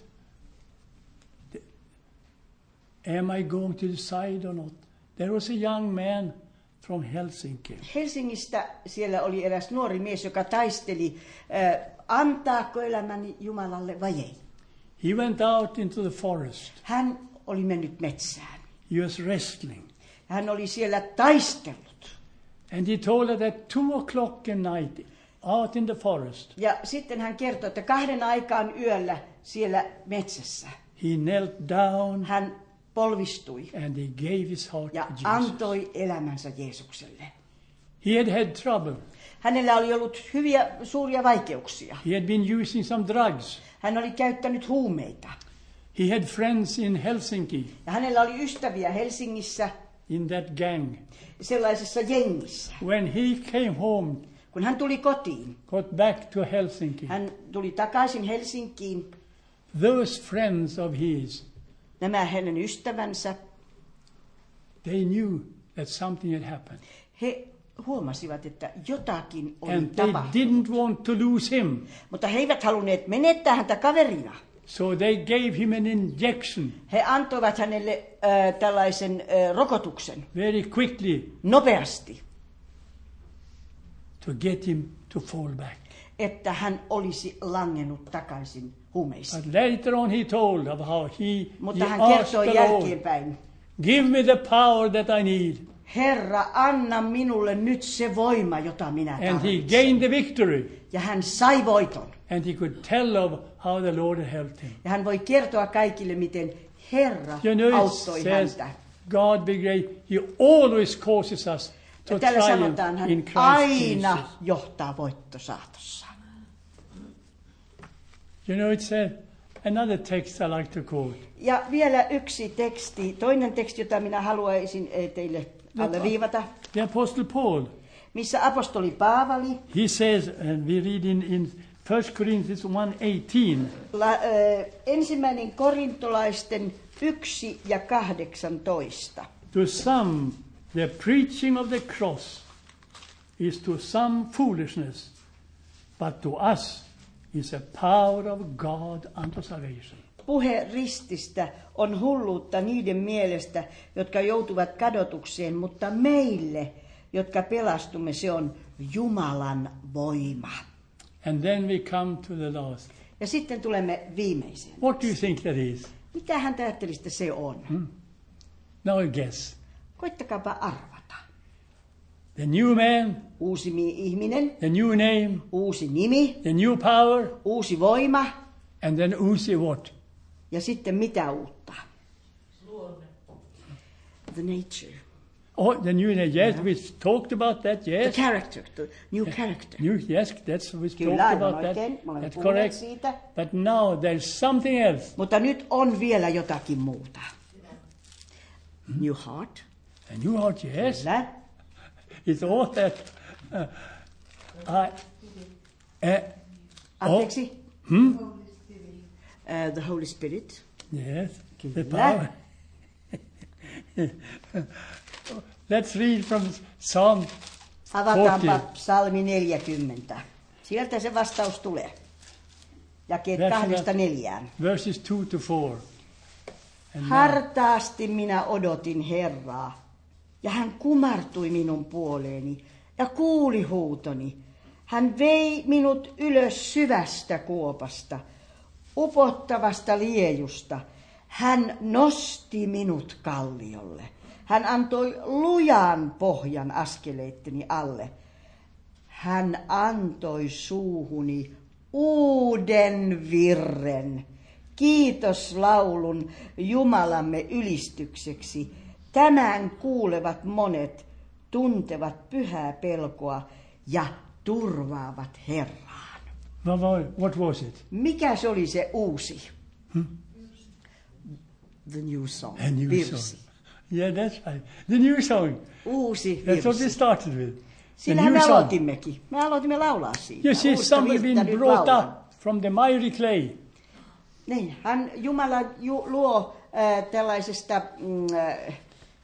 am I going to decide or not? There was a young man from Helsinki. Helsingistä siellä oli eräs nuori mies, joka taisteli, äh, antaako elämäni Jumalalle vai ei. He went out into the forest. Hän oli mennyt metsään. He was wrestling. Hän oli siellä taistellut. And he told her that two o'clock at night, out in the forest, Ja sitten hän kertoi, että kahden aikaan yöllä siellä metsässä he knelt down hän polvistui and he gave his heart ja to Jesus. antoi elämänsä Jeesukselle. He had had trouble. Hänellä oli ollut hyviä suuria vaikeuksia. He had been using some drugs. Hän oli käyttänyt huumeita. He had friends in Helsinki, Ja hänellä oli ystäviä Helsingissä in that gang. sellaisessa jengissä. When he came home, Kun hän tuli kotiin, got back to Helsinki, hän tuli takaisin Helsinkiin. those friends of his, Nämä hänen ystävänsä, they knew that something had happened. he huomasivat, että jotakin oli And they tapahtunut. didn't want to lose him. Mutta he eivät halunneet menettää häntä kaverina. So they gave him an injection He antoivat hänelle äh, tällaisen äh, rokotuksen very quickly nopeasti, to get him to fall back. että hän olisi langennut takaisin huumeisiin. But later on he told of how he, Mutta he hän asked kertoi the Lord, jälkeenpäin, give me the power that I need. Herra, anna minulle nyt se voima, jota minä And he tarvitsen. gained the victory. Ja hän sai voiton. And he could tell of how the Lord had helped him. Ja hän voi kertoa kaikille, miten Herra You know, it auttoi says, häntä. God be great. He always causes us to Ja täällä sanotaan, triumph hän in Christ aina Jesus. johtaa voittosaatossa. You know, it's a, another text I like to quote. Ja vielä yksi teksti, toinen teksti, jota minä haluaisin eh, teille alleviivata, The Apostle Paul, missä apostoli Paavali he says, and we read in, in First Corinthians one eighteen, la, äh, ensimmäinen korintolaisten yksi ja kahdeksantoista. to some the preaching of the cross is to some foolishness, but to us is a power of God unto salvation. Puhe rististä on hulluutta niiden mielestä, jotka joutuvat kadotukseen, mutta meille, jotka pelastumme, se on Jumalan voima. And then we come to the last. Ja sitten tulemme viimeiseen. What do you think that is? Mitä hän ajatteliste se on? Hmm? Now guess. Koittakaapa arvata. The new man, Uusi mi- ihminen, the new name, uusi nimi, the new power, uusi voima and then uusi what? ja sitten mitä uutta? The nature, Oh, the new name. Yes, we talked about that. the Yes. character, the new character. New, yes, that's we Kyllä, talked aivan about that. oikein. Me olemme That's puhuneet correct. siitä. But now there's something else. Mutta nyt on vielä jotakin muuta. New heart. A new heart, yes. Kyllä. It's all that. Uh, I, uh, oh, Anteeksi. hmm? Uh, the Holy Spirit. Yes, the Kyllä. power. Let's read from Psalm Avataanpa forty. psalmi neljäkymmentä. Sieltä se vastaus tulee. Jakeet Verse kahdesta that- neljään. verses two to four. And now, Hartaasti minä odotin Herraa, ja hän kumartui minun puoleeni ja kuuli huutoni. Hän vei minut ylös syvästä kuopasta, upottavasta liejusta. Hän nosti minut kalliolle. Hän antoi lujan pohjan askeleitteni alle. Hän antoi suuhuni uuden virren. Kiitoslaulun Jumalamme ylistykseksi. Tämän kuulevat monet, tuntevat pyhää pelkoa ja turvaavat Herraan. what was- what was it? Mikä se oli se uusi? The new song. A new Virsi. song. Yeah, that's right. The new song. Uusi That's what we virsi. started with. The Sillähän new me song. aloitimmekin. Me aloitimme laulaa siitä. You see, Uutta somebody virttä been nyt brought laulan. up from the miry clay. Niin, hän, Jumala ju, luo äh, tällaisesta... Mm, äh,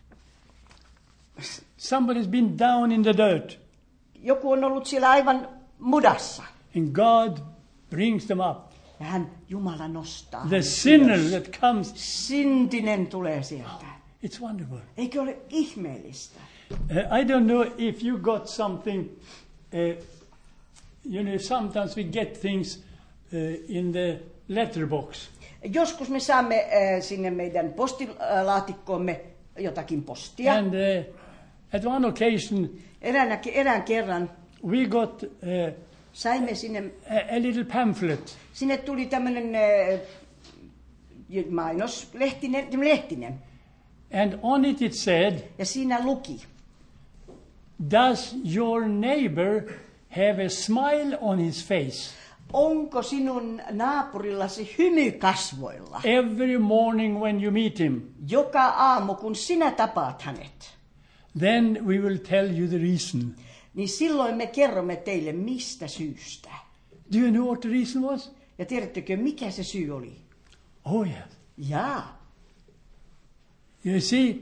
Somebody's been down in the dirt. joku on ollut siellä aivan mudassa. And God brings them up. Ja hän, Jumala nostaa. The hänet sinner ylös. that comes. Syntinen tulee sieltä. It's wonderful. Eikö ole ihmeellistä? Uh, I don't know if you got something. Uh, you know, sometimes we get things uh, in the letterbox. Joskus me saamme äh, sinne meidän postilaatikkomme jotakin postia. And uh, at one occasion, Eräänä, erään kerran we got uh, saimme sinne, a, a little pamphlet. sinne tuli tämmöinen äh, mainos, lehtinen, lehtinen. And on it it said, Ja siinä luki, does your neighbor have a smile on his face onko sinun naapurillasi hymy kasvoilla? every morning when you meet him? Joka aamu, kun sinä tapaat hänet, Then we will tell you the reason. niin silloin me kerromme teille mistä syystä. Do you know what the reason was? Ja tiedättekö, mikä se syy oli? Oh, yes. Jaa. You see,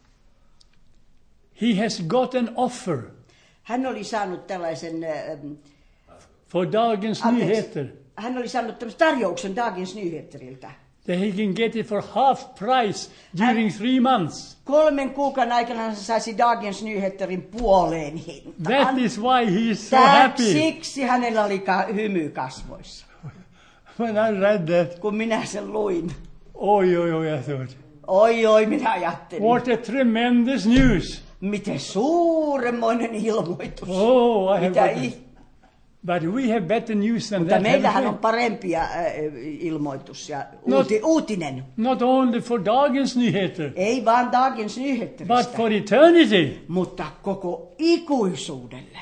he has got an offer Hän oli saanut tällaisen, ähm, for Dagens anteeksi, Nyheter hän oli saanut tämmöisen tarjouksen Dagens Nyheteriltä. that he can get it for half price during three months. Kolmen kuukauden aikana hän saisi Dagens Nyheterin puoleen hintaan. That is why he is so Tää- happy. Siksi hänellä oli ka- hymy kasvoissa. When I read that, Kun minä sen luin. oi, oi, oi, I thought, Oi, oi, minä ajattelin. what a tremendous news. Miten suuremmoinen ilmoitus. Oh, I have Mitä got i- it. But we have better news than Mutta that. meillähän haven't on we? parempia äh, ilmoitus ja No- uuti, uutinen. Not only for Dagens Nyheter, Ei vaan Dagens but Nyheteristä, for eternity. mutta koko ikuisuudelle.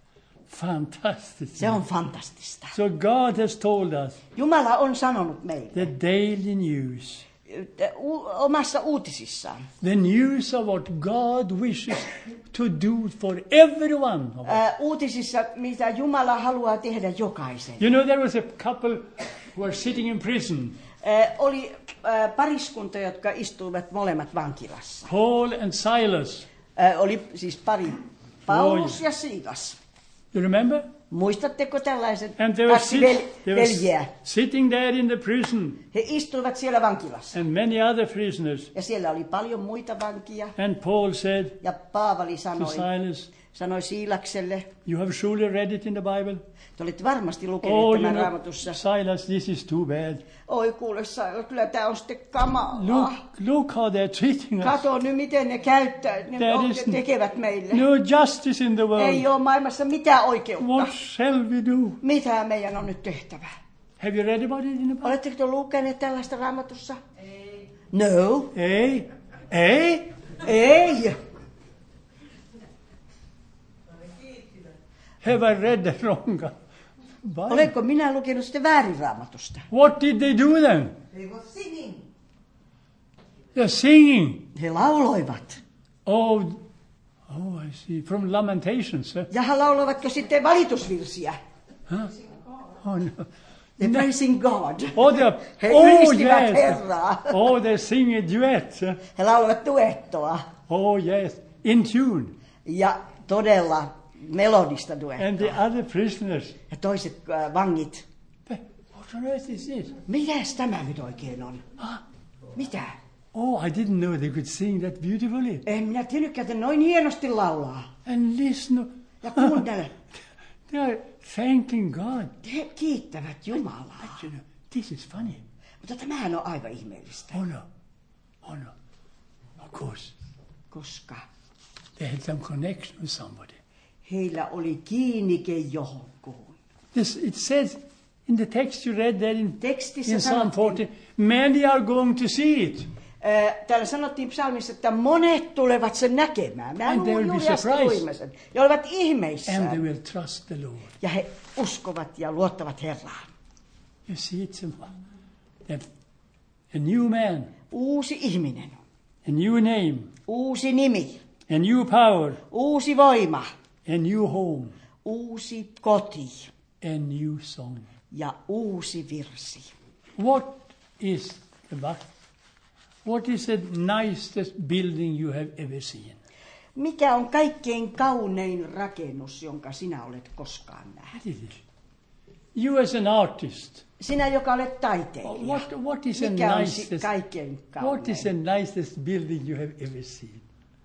Fantastic. Se on fantastista. So God has told us Jumala on sanonut meille the daily news. u- omassa uutisissaan. The news of what God wishes to do for everyone of us. Ää, uutisissa, mitä Jumala haluaa tehdä jokaisen. You know, there was a couple who were sitting in prison, Ää, oli ää, pariskunta, jotka istuivat molemmat vankilassa. Paul and Silas. Ää, oli siis pari, Paulus ja Siilas. You remember? Muistatteko tällaiset And they were, kaksi sit- vel- they were veljeä? s- sitting there in the prison, He istuivat siellä vankilassa. and many other prisoners. Ja siellä oli paljon muita vankia. And Paul said Ja Paavali to sanoi, Silas, sanoi Siilakselle, you have surely read it in the Bible. te olette varmasti lukeneet Oh, you tämän know, raamatussa. Silas, this is too bad. Oi kuule, Siilas, kyllä tämä on sitten kamalaa. Look, look how they're treating us. Kato nyt, miten ne käyttää, ne, There on, is ne tekevät meille. no justice in the Ei world. ole maailmassa mitään oikeutta. What shall we do? Mitä meidän on nyt tehtävä? Have you read about it in the Bible? Oletteko te lukeneet tällaista raamatussa? Ei. No. Hey, hey, Ei. have I read the wrong Bible? Olenko minä lukenut sitten väärin raamatusta? What did they do then? They were singing. They're singing. He lauloivat. Oh, oh, I see. From Lamentations. Eh? Ja he lauloivatko sitten valitusvirsiä? Huh? Oh no. They praising God. Oh, they're, He oh ylistivät yes. Herraa. Oh, they're singing a duet. eh? He lauloivat duettoa. Oh yes, in tune. Ja todella melodista And duettoa. the other prisoners. Ja toiset äh, vangit. But what on earth is this? Mitäs tämä nyt oikein on? Mitä? Oh, I didn't know they could sing that beautifully. En minä tiennytkään, että noin hienosti laulaa. And listen, Ja kuuntele. they are thanking God. He kiittävät Jumalaa. You know, this is funny. Mutta tämähän on aivan ihmeellistä. Oh no, oh no. Of course, Koska they had some connection with somebody. heillä oli kiinnike johonkuun. This, it says in the text you read there in, Tekstissä in Psalm sanottiin, forty, many are going to see it. ää, täällä sanottiin psalmissa, että monet tulevat sen näkemään. Mä And they will be juuri äsken surprised. luimme sen. Ja olivat And they ihmeissään. will trust the Lord. Ja he uskovat ja luottavat Herraan. You see, it's a, that a new man, Uusi ihminen, a new name, uusi nimi, a new power, uusi voima, a new home, uusi koti a new song. ja uusi virsi. What is the what? What is the nicest building you have ever seen? Mikä on kaikkein kaunein rakennus, jonka sinä olet koskaan nähnyt? What is it? You as an artist. Sinä, joka olet taiteilija. What, what is the Mikä on nicest? kaikkein kaunein? What is the nicest building you have ever seen?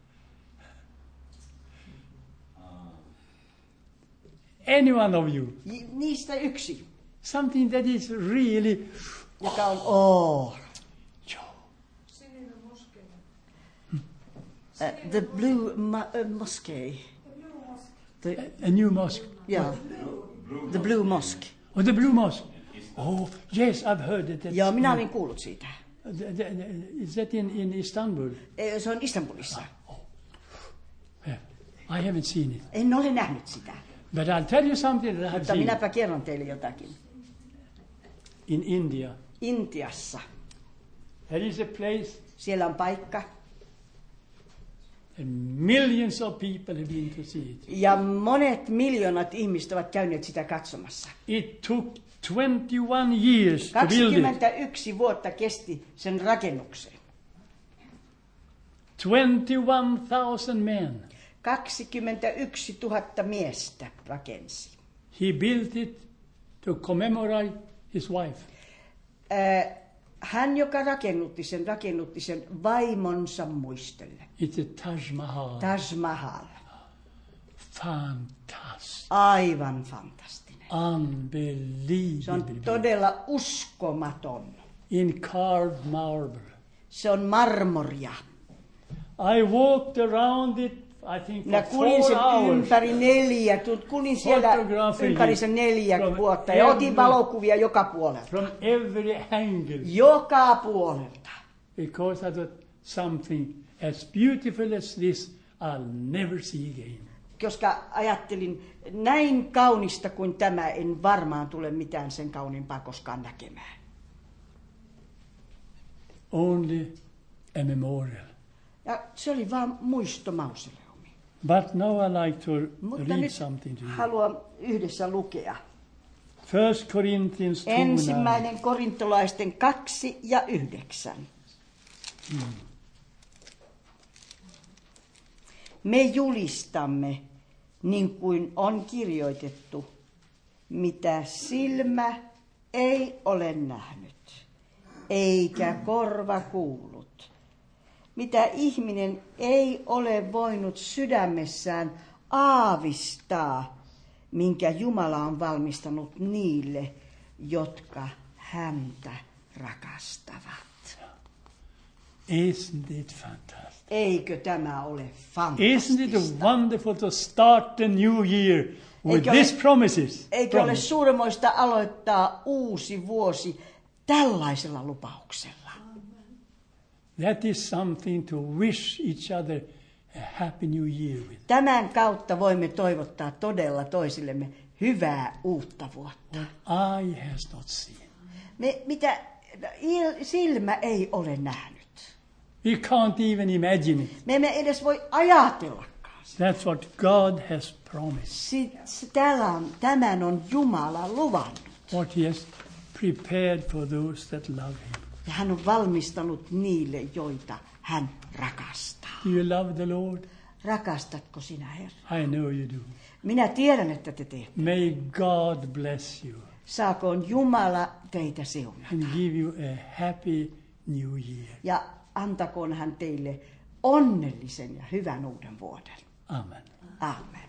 Any one of you? Niistä yksi, Something that is really. joka on oh. Uh, the Blue ma- uh, Mosque. The, A new mosque. yeah. The Blue Mosque. Oh, the Blue Mosque. Oh, yes, I've heard it. That's- Joo, minä olin kuullut siitä. Uh, the- the- the- Is that in, in Istanbul? Eh, Se on Istanbulissa. Yeah. I haven't seen it. En ole nähnyt sitä, But I'll tell you something that I have mutta seen. minäpä kerron teille jotakin. In India, Intiassa. there is a place, Siellä on paikka. and millions of people have been to see it. Ja monet miljoonat ihmiset ovat käyneet sitä katsomassa. It took twenty-one years to build it. kaksikymmentäyksi vuotta kesti sen rakennukseen. twenty-one thousand men. kaksikymmentäyksi tuhatta miestä rakensi. He built it to commemorate his wife. Äh, hän, joka rakennutti sen, rakennutti sen vaimonsa muistelle. It's a Taj Mahal. Taj Mahal. Fantastic. Aivan fantastinen. Se on Unbelievable. todella uskomaton. In carved marble. Se on marmoria. I walked around it, I think, Minä for kulin four sen hours. ympäri neljä, tu- kulin siellä Photography ympäri sen neljä from vuotta ja otin every- valokuvia joka puolelta. From every angle. Joka puolelta. Because I thought something as beautiful as this I'll never see again. Koska ajattelin, näin kaunista kuin tämä, en varmaan tule mitään sen kauniimpaa koskaan näkemään. Only a memorial. Ja se oli vaan muistomausoleumi. But now I like to Mutta read nyt something to you. haluan yhdessä lukea. First Corinthians two nine. Ensimmäinen korintolaisten kaksi ja yhdeksän. Me julistamme, niin kuin on kirjoitettu, mitä silmä ei ole nähnyt, eikä korva kuullut, mitä ihminen ei ole voinut sydämessään aavistaa, minkä Jumala on valmistanut niille, jotka häntä rakastavat. Isn't it fantastic? Eikö tämä ole Isn't it fantastista? wonderful to start the new year with Eikö these ole- promises? Eikö ole Promise. suuremmoista aloittaa uusi vuosi tällaisella lupauksella? That is something to wish each other a happy new year with. Tämän kautta voimme toivottaa todella toisillemme hyvää uutta vuotta. What eye has not seen. Me, mitä il- silmä ei ole nähnyt. We can't even imagine it. Me emme edes voi ajatellakaan sitä. That's what God has promised. Si- s- täällä on, tämän on Jumala luvannut. What He has prepared for those that love Him. Ja hän on valmistanut niille, joita hän rakastaa. Do you love the Lord? Rakastatko sinä, Herra? I know you do. Minä tiedän, että te teette. May God bless you Saakoon Jumala teitä siunata. and give you a happy new year. Ja antakoon hän teille onnellisen ja hyvän uuden vuoden. Amen. Amen.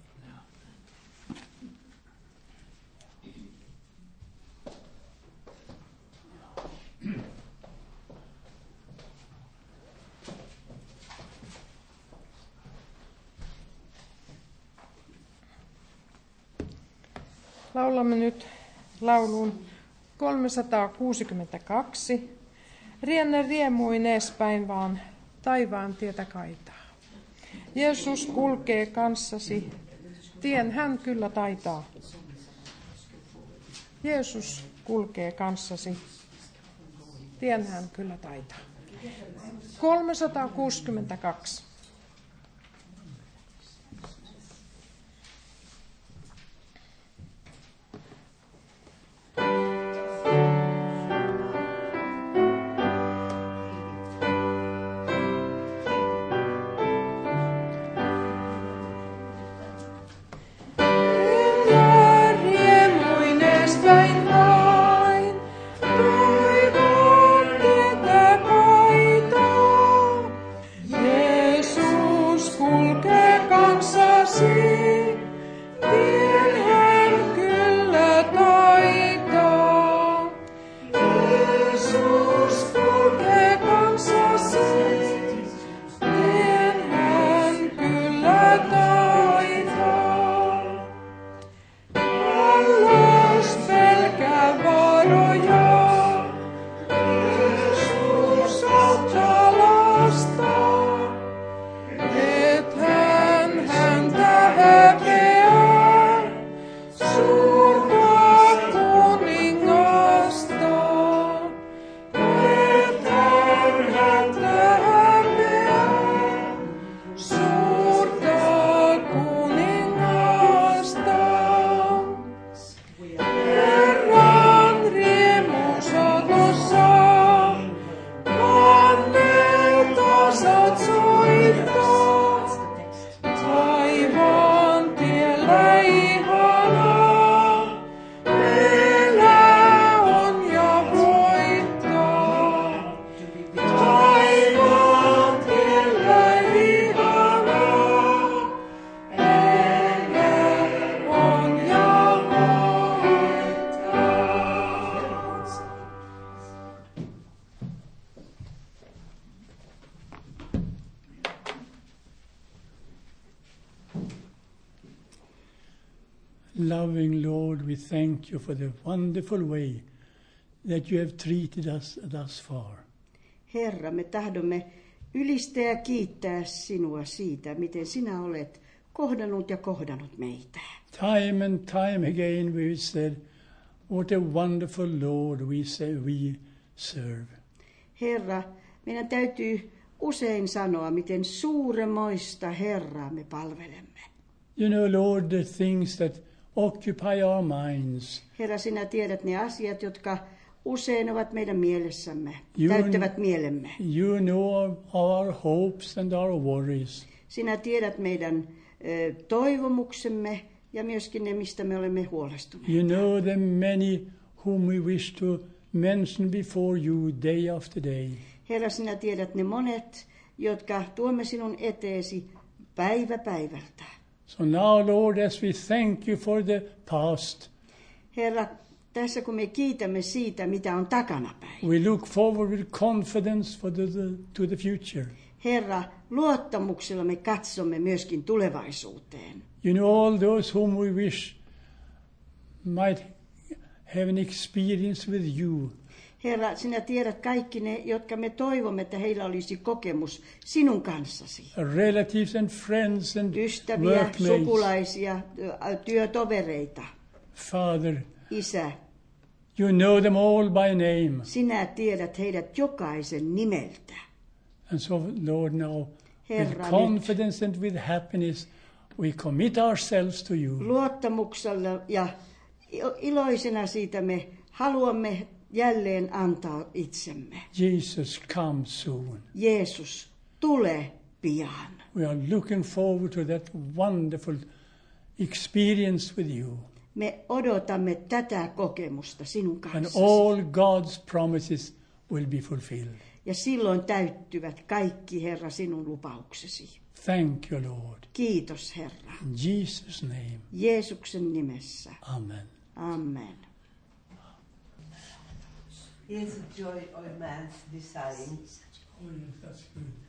Laulamme nyt laulun kolmesataakuusikymmentäkaksi. Rienne riemuin eespäin vaan taivaan tietä kaitaa. Jeesus kulkee kanssasi, tien hän kyllä taitaa. Jeesus kulkee kanssasi, tien hän kyllä taitaa. kolmesataakuusikymmentäkaksi. Loving Lord, we thank you for the wonderful way that you have treated us thus far. Herra, me tahdomme ylistää ja kiittää sinua siitä, miten sinä olet kohdannut ja kohdannut meitä. Time and time again we said, what a wonderful Lord we say we serve. Herra, meidän täytyy usein sanoa, miten suuremoista Herraa me palvelemme. You know, Lord, the things that occupy our minds. Herra, sinä tiedät ne asiat, jotka usein ovat meidän mielessämme, You täyttävät mielemme. You know our hopes and our worries. Sinä tiedät meidän ö, toivomuksemme ja myöskin ne, mistä me olemme huolestuneet. You know the many whom we wish to mention before you day after day. Herra, sinä tiedät ne monet, jotka tuomme sinun eteesi päivä päivältä. So now, Lord, as we thank you for the past, Herra, tässä kun me kiitämme siitä, mitä on takanapäin. we look forward with confidence for the, the, to the future. Herra, luottamuksella me katsomme myöskin tulevaisuuteen. You know all those whom we wish might have an experience with you. Herra, sinä tiedät kaikki ne, jotka me toivomme, että heillä olisi kokemus sinun kanssasi. Relatives and friends and Ystäviä, workmates. sukulaisia, työtovereita. Father, Isä, you know them all by name. sinä tiedät heidät jokaisen nimeltä. And so, Lord, now, Herra, with nyt confidence and with happiness, we commit ourselves to you. luottamuksella ja iloisena siitä me haluamme jälleen antaa itsemme. Jesus, come soon. Jeesus, tule pian. We are looking forward to that wonderful experience with you. Me odotamme tätä kokemusta sinun And kanssasi. all God's promises will be fulfilled. Ja silloin täyttyvät kaikki, Herra, sinun lupauksesi. Thank you, Lord. Kiitos, Herra. In Jesus' name, Jeesuksen nimessä. amen. Amen. Here's the joy of man's desiring. Oh, yes, that's good.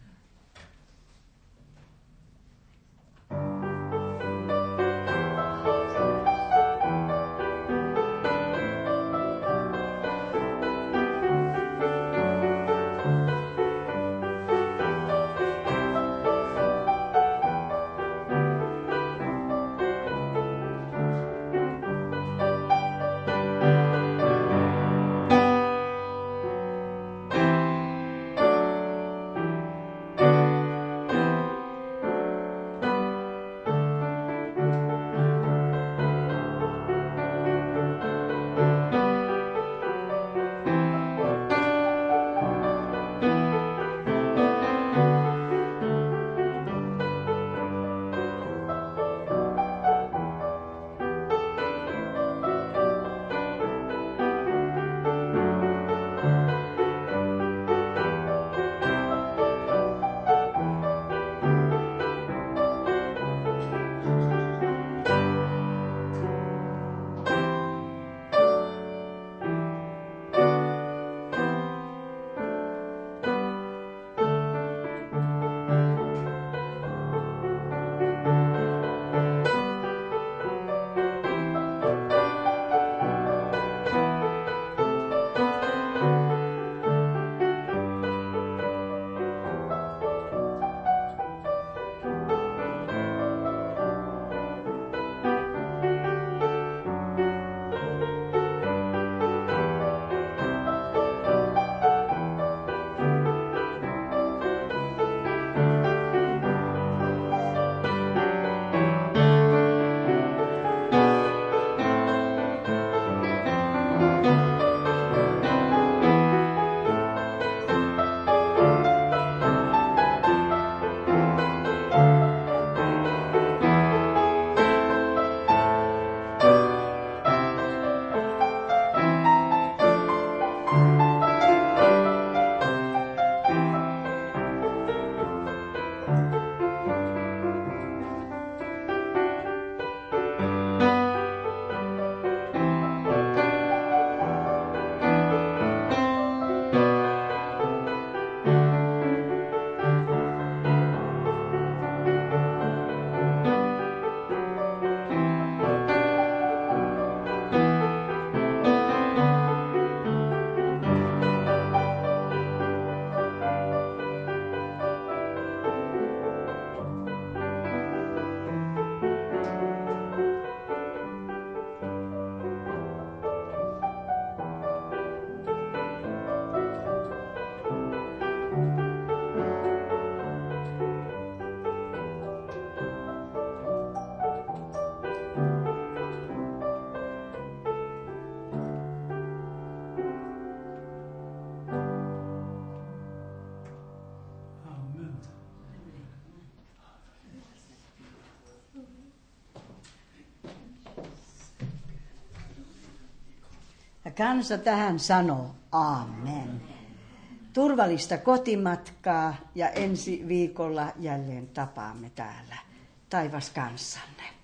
kansa tähän sanoo amen. Turvallista kotimatkaa ja ensi viikolla jälleen tapaamme täällä. Taivas kanssanne.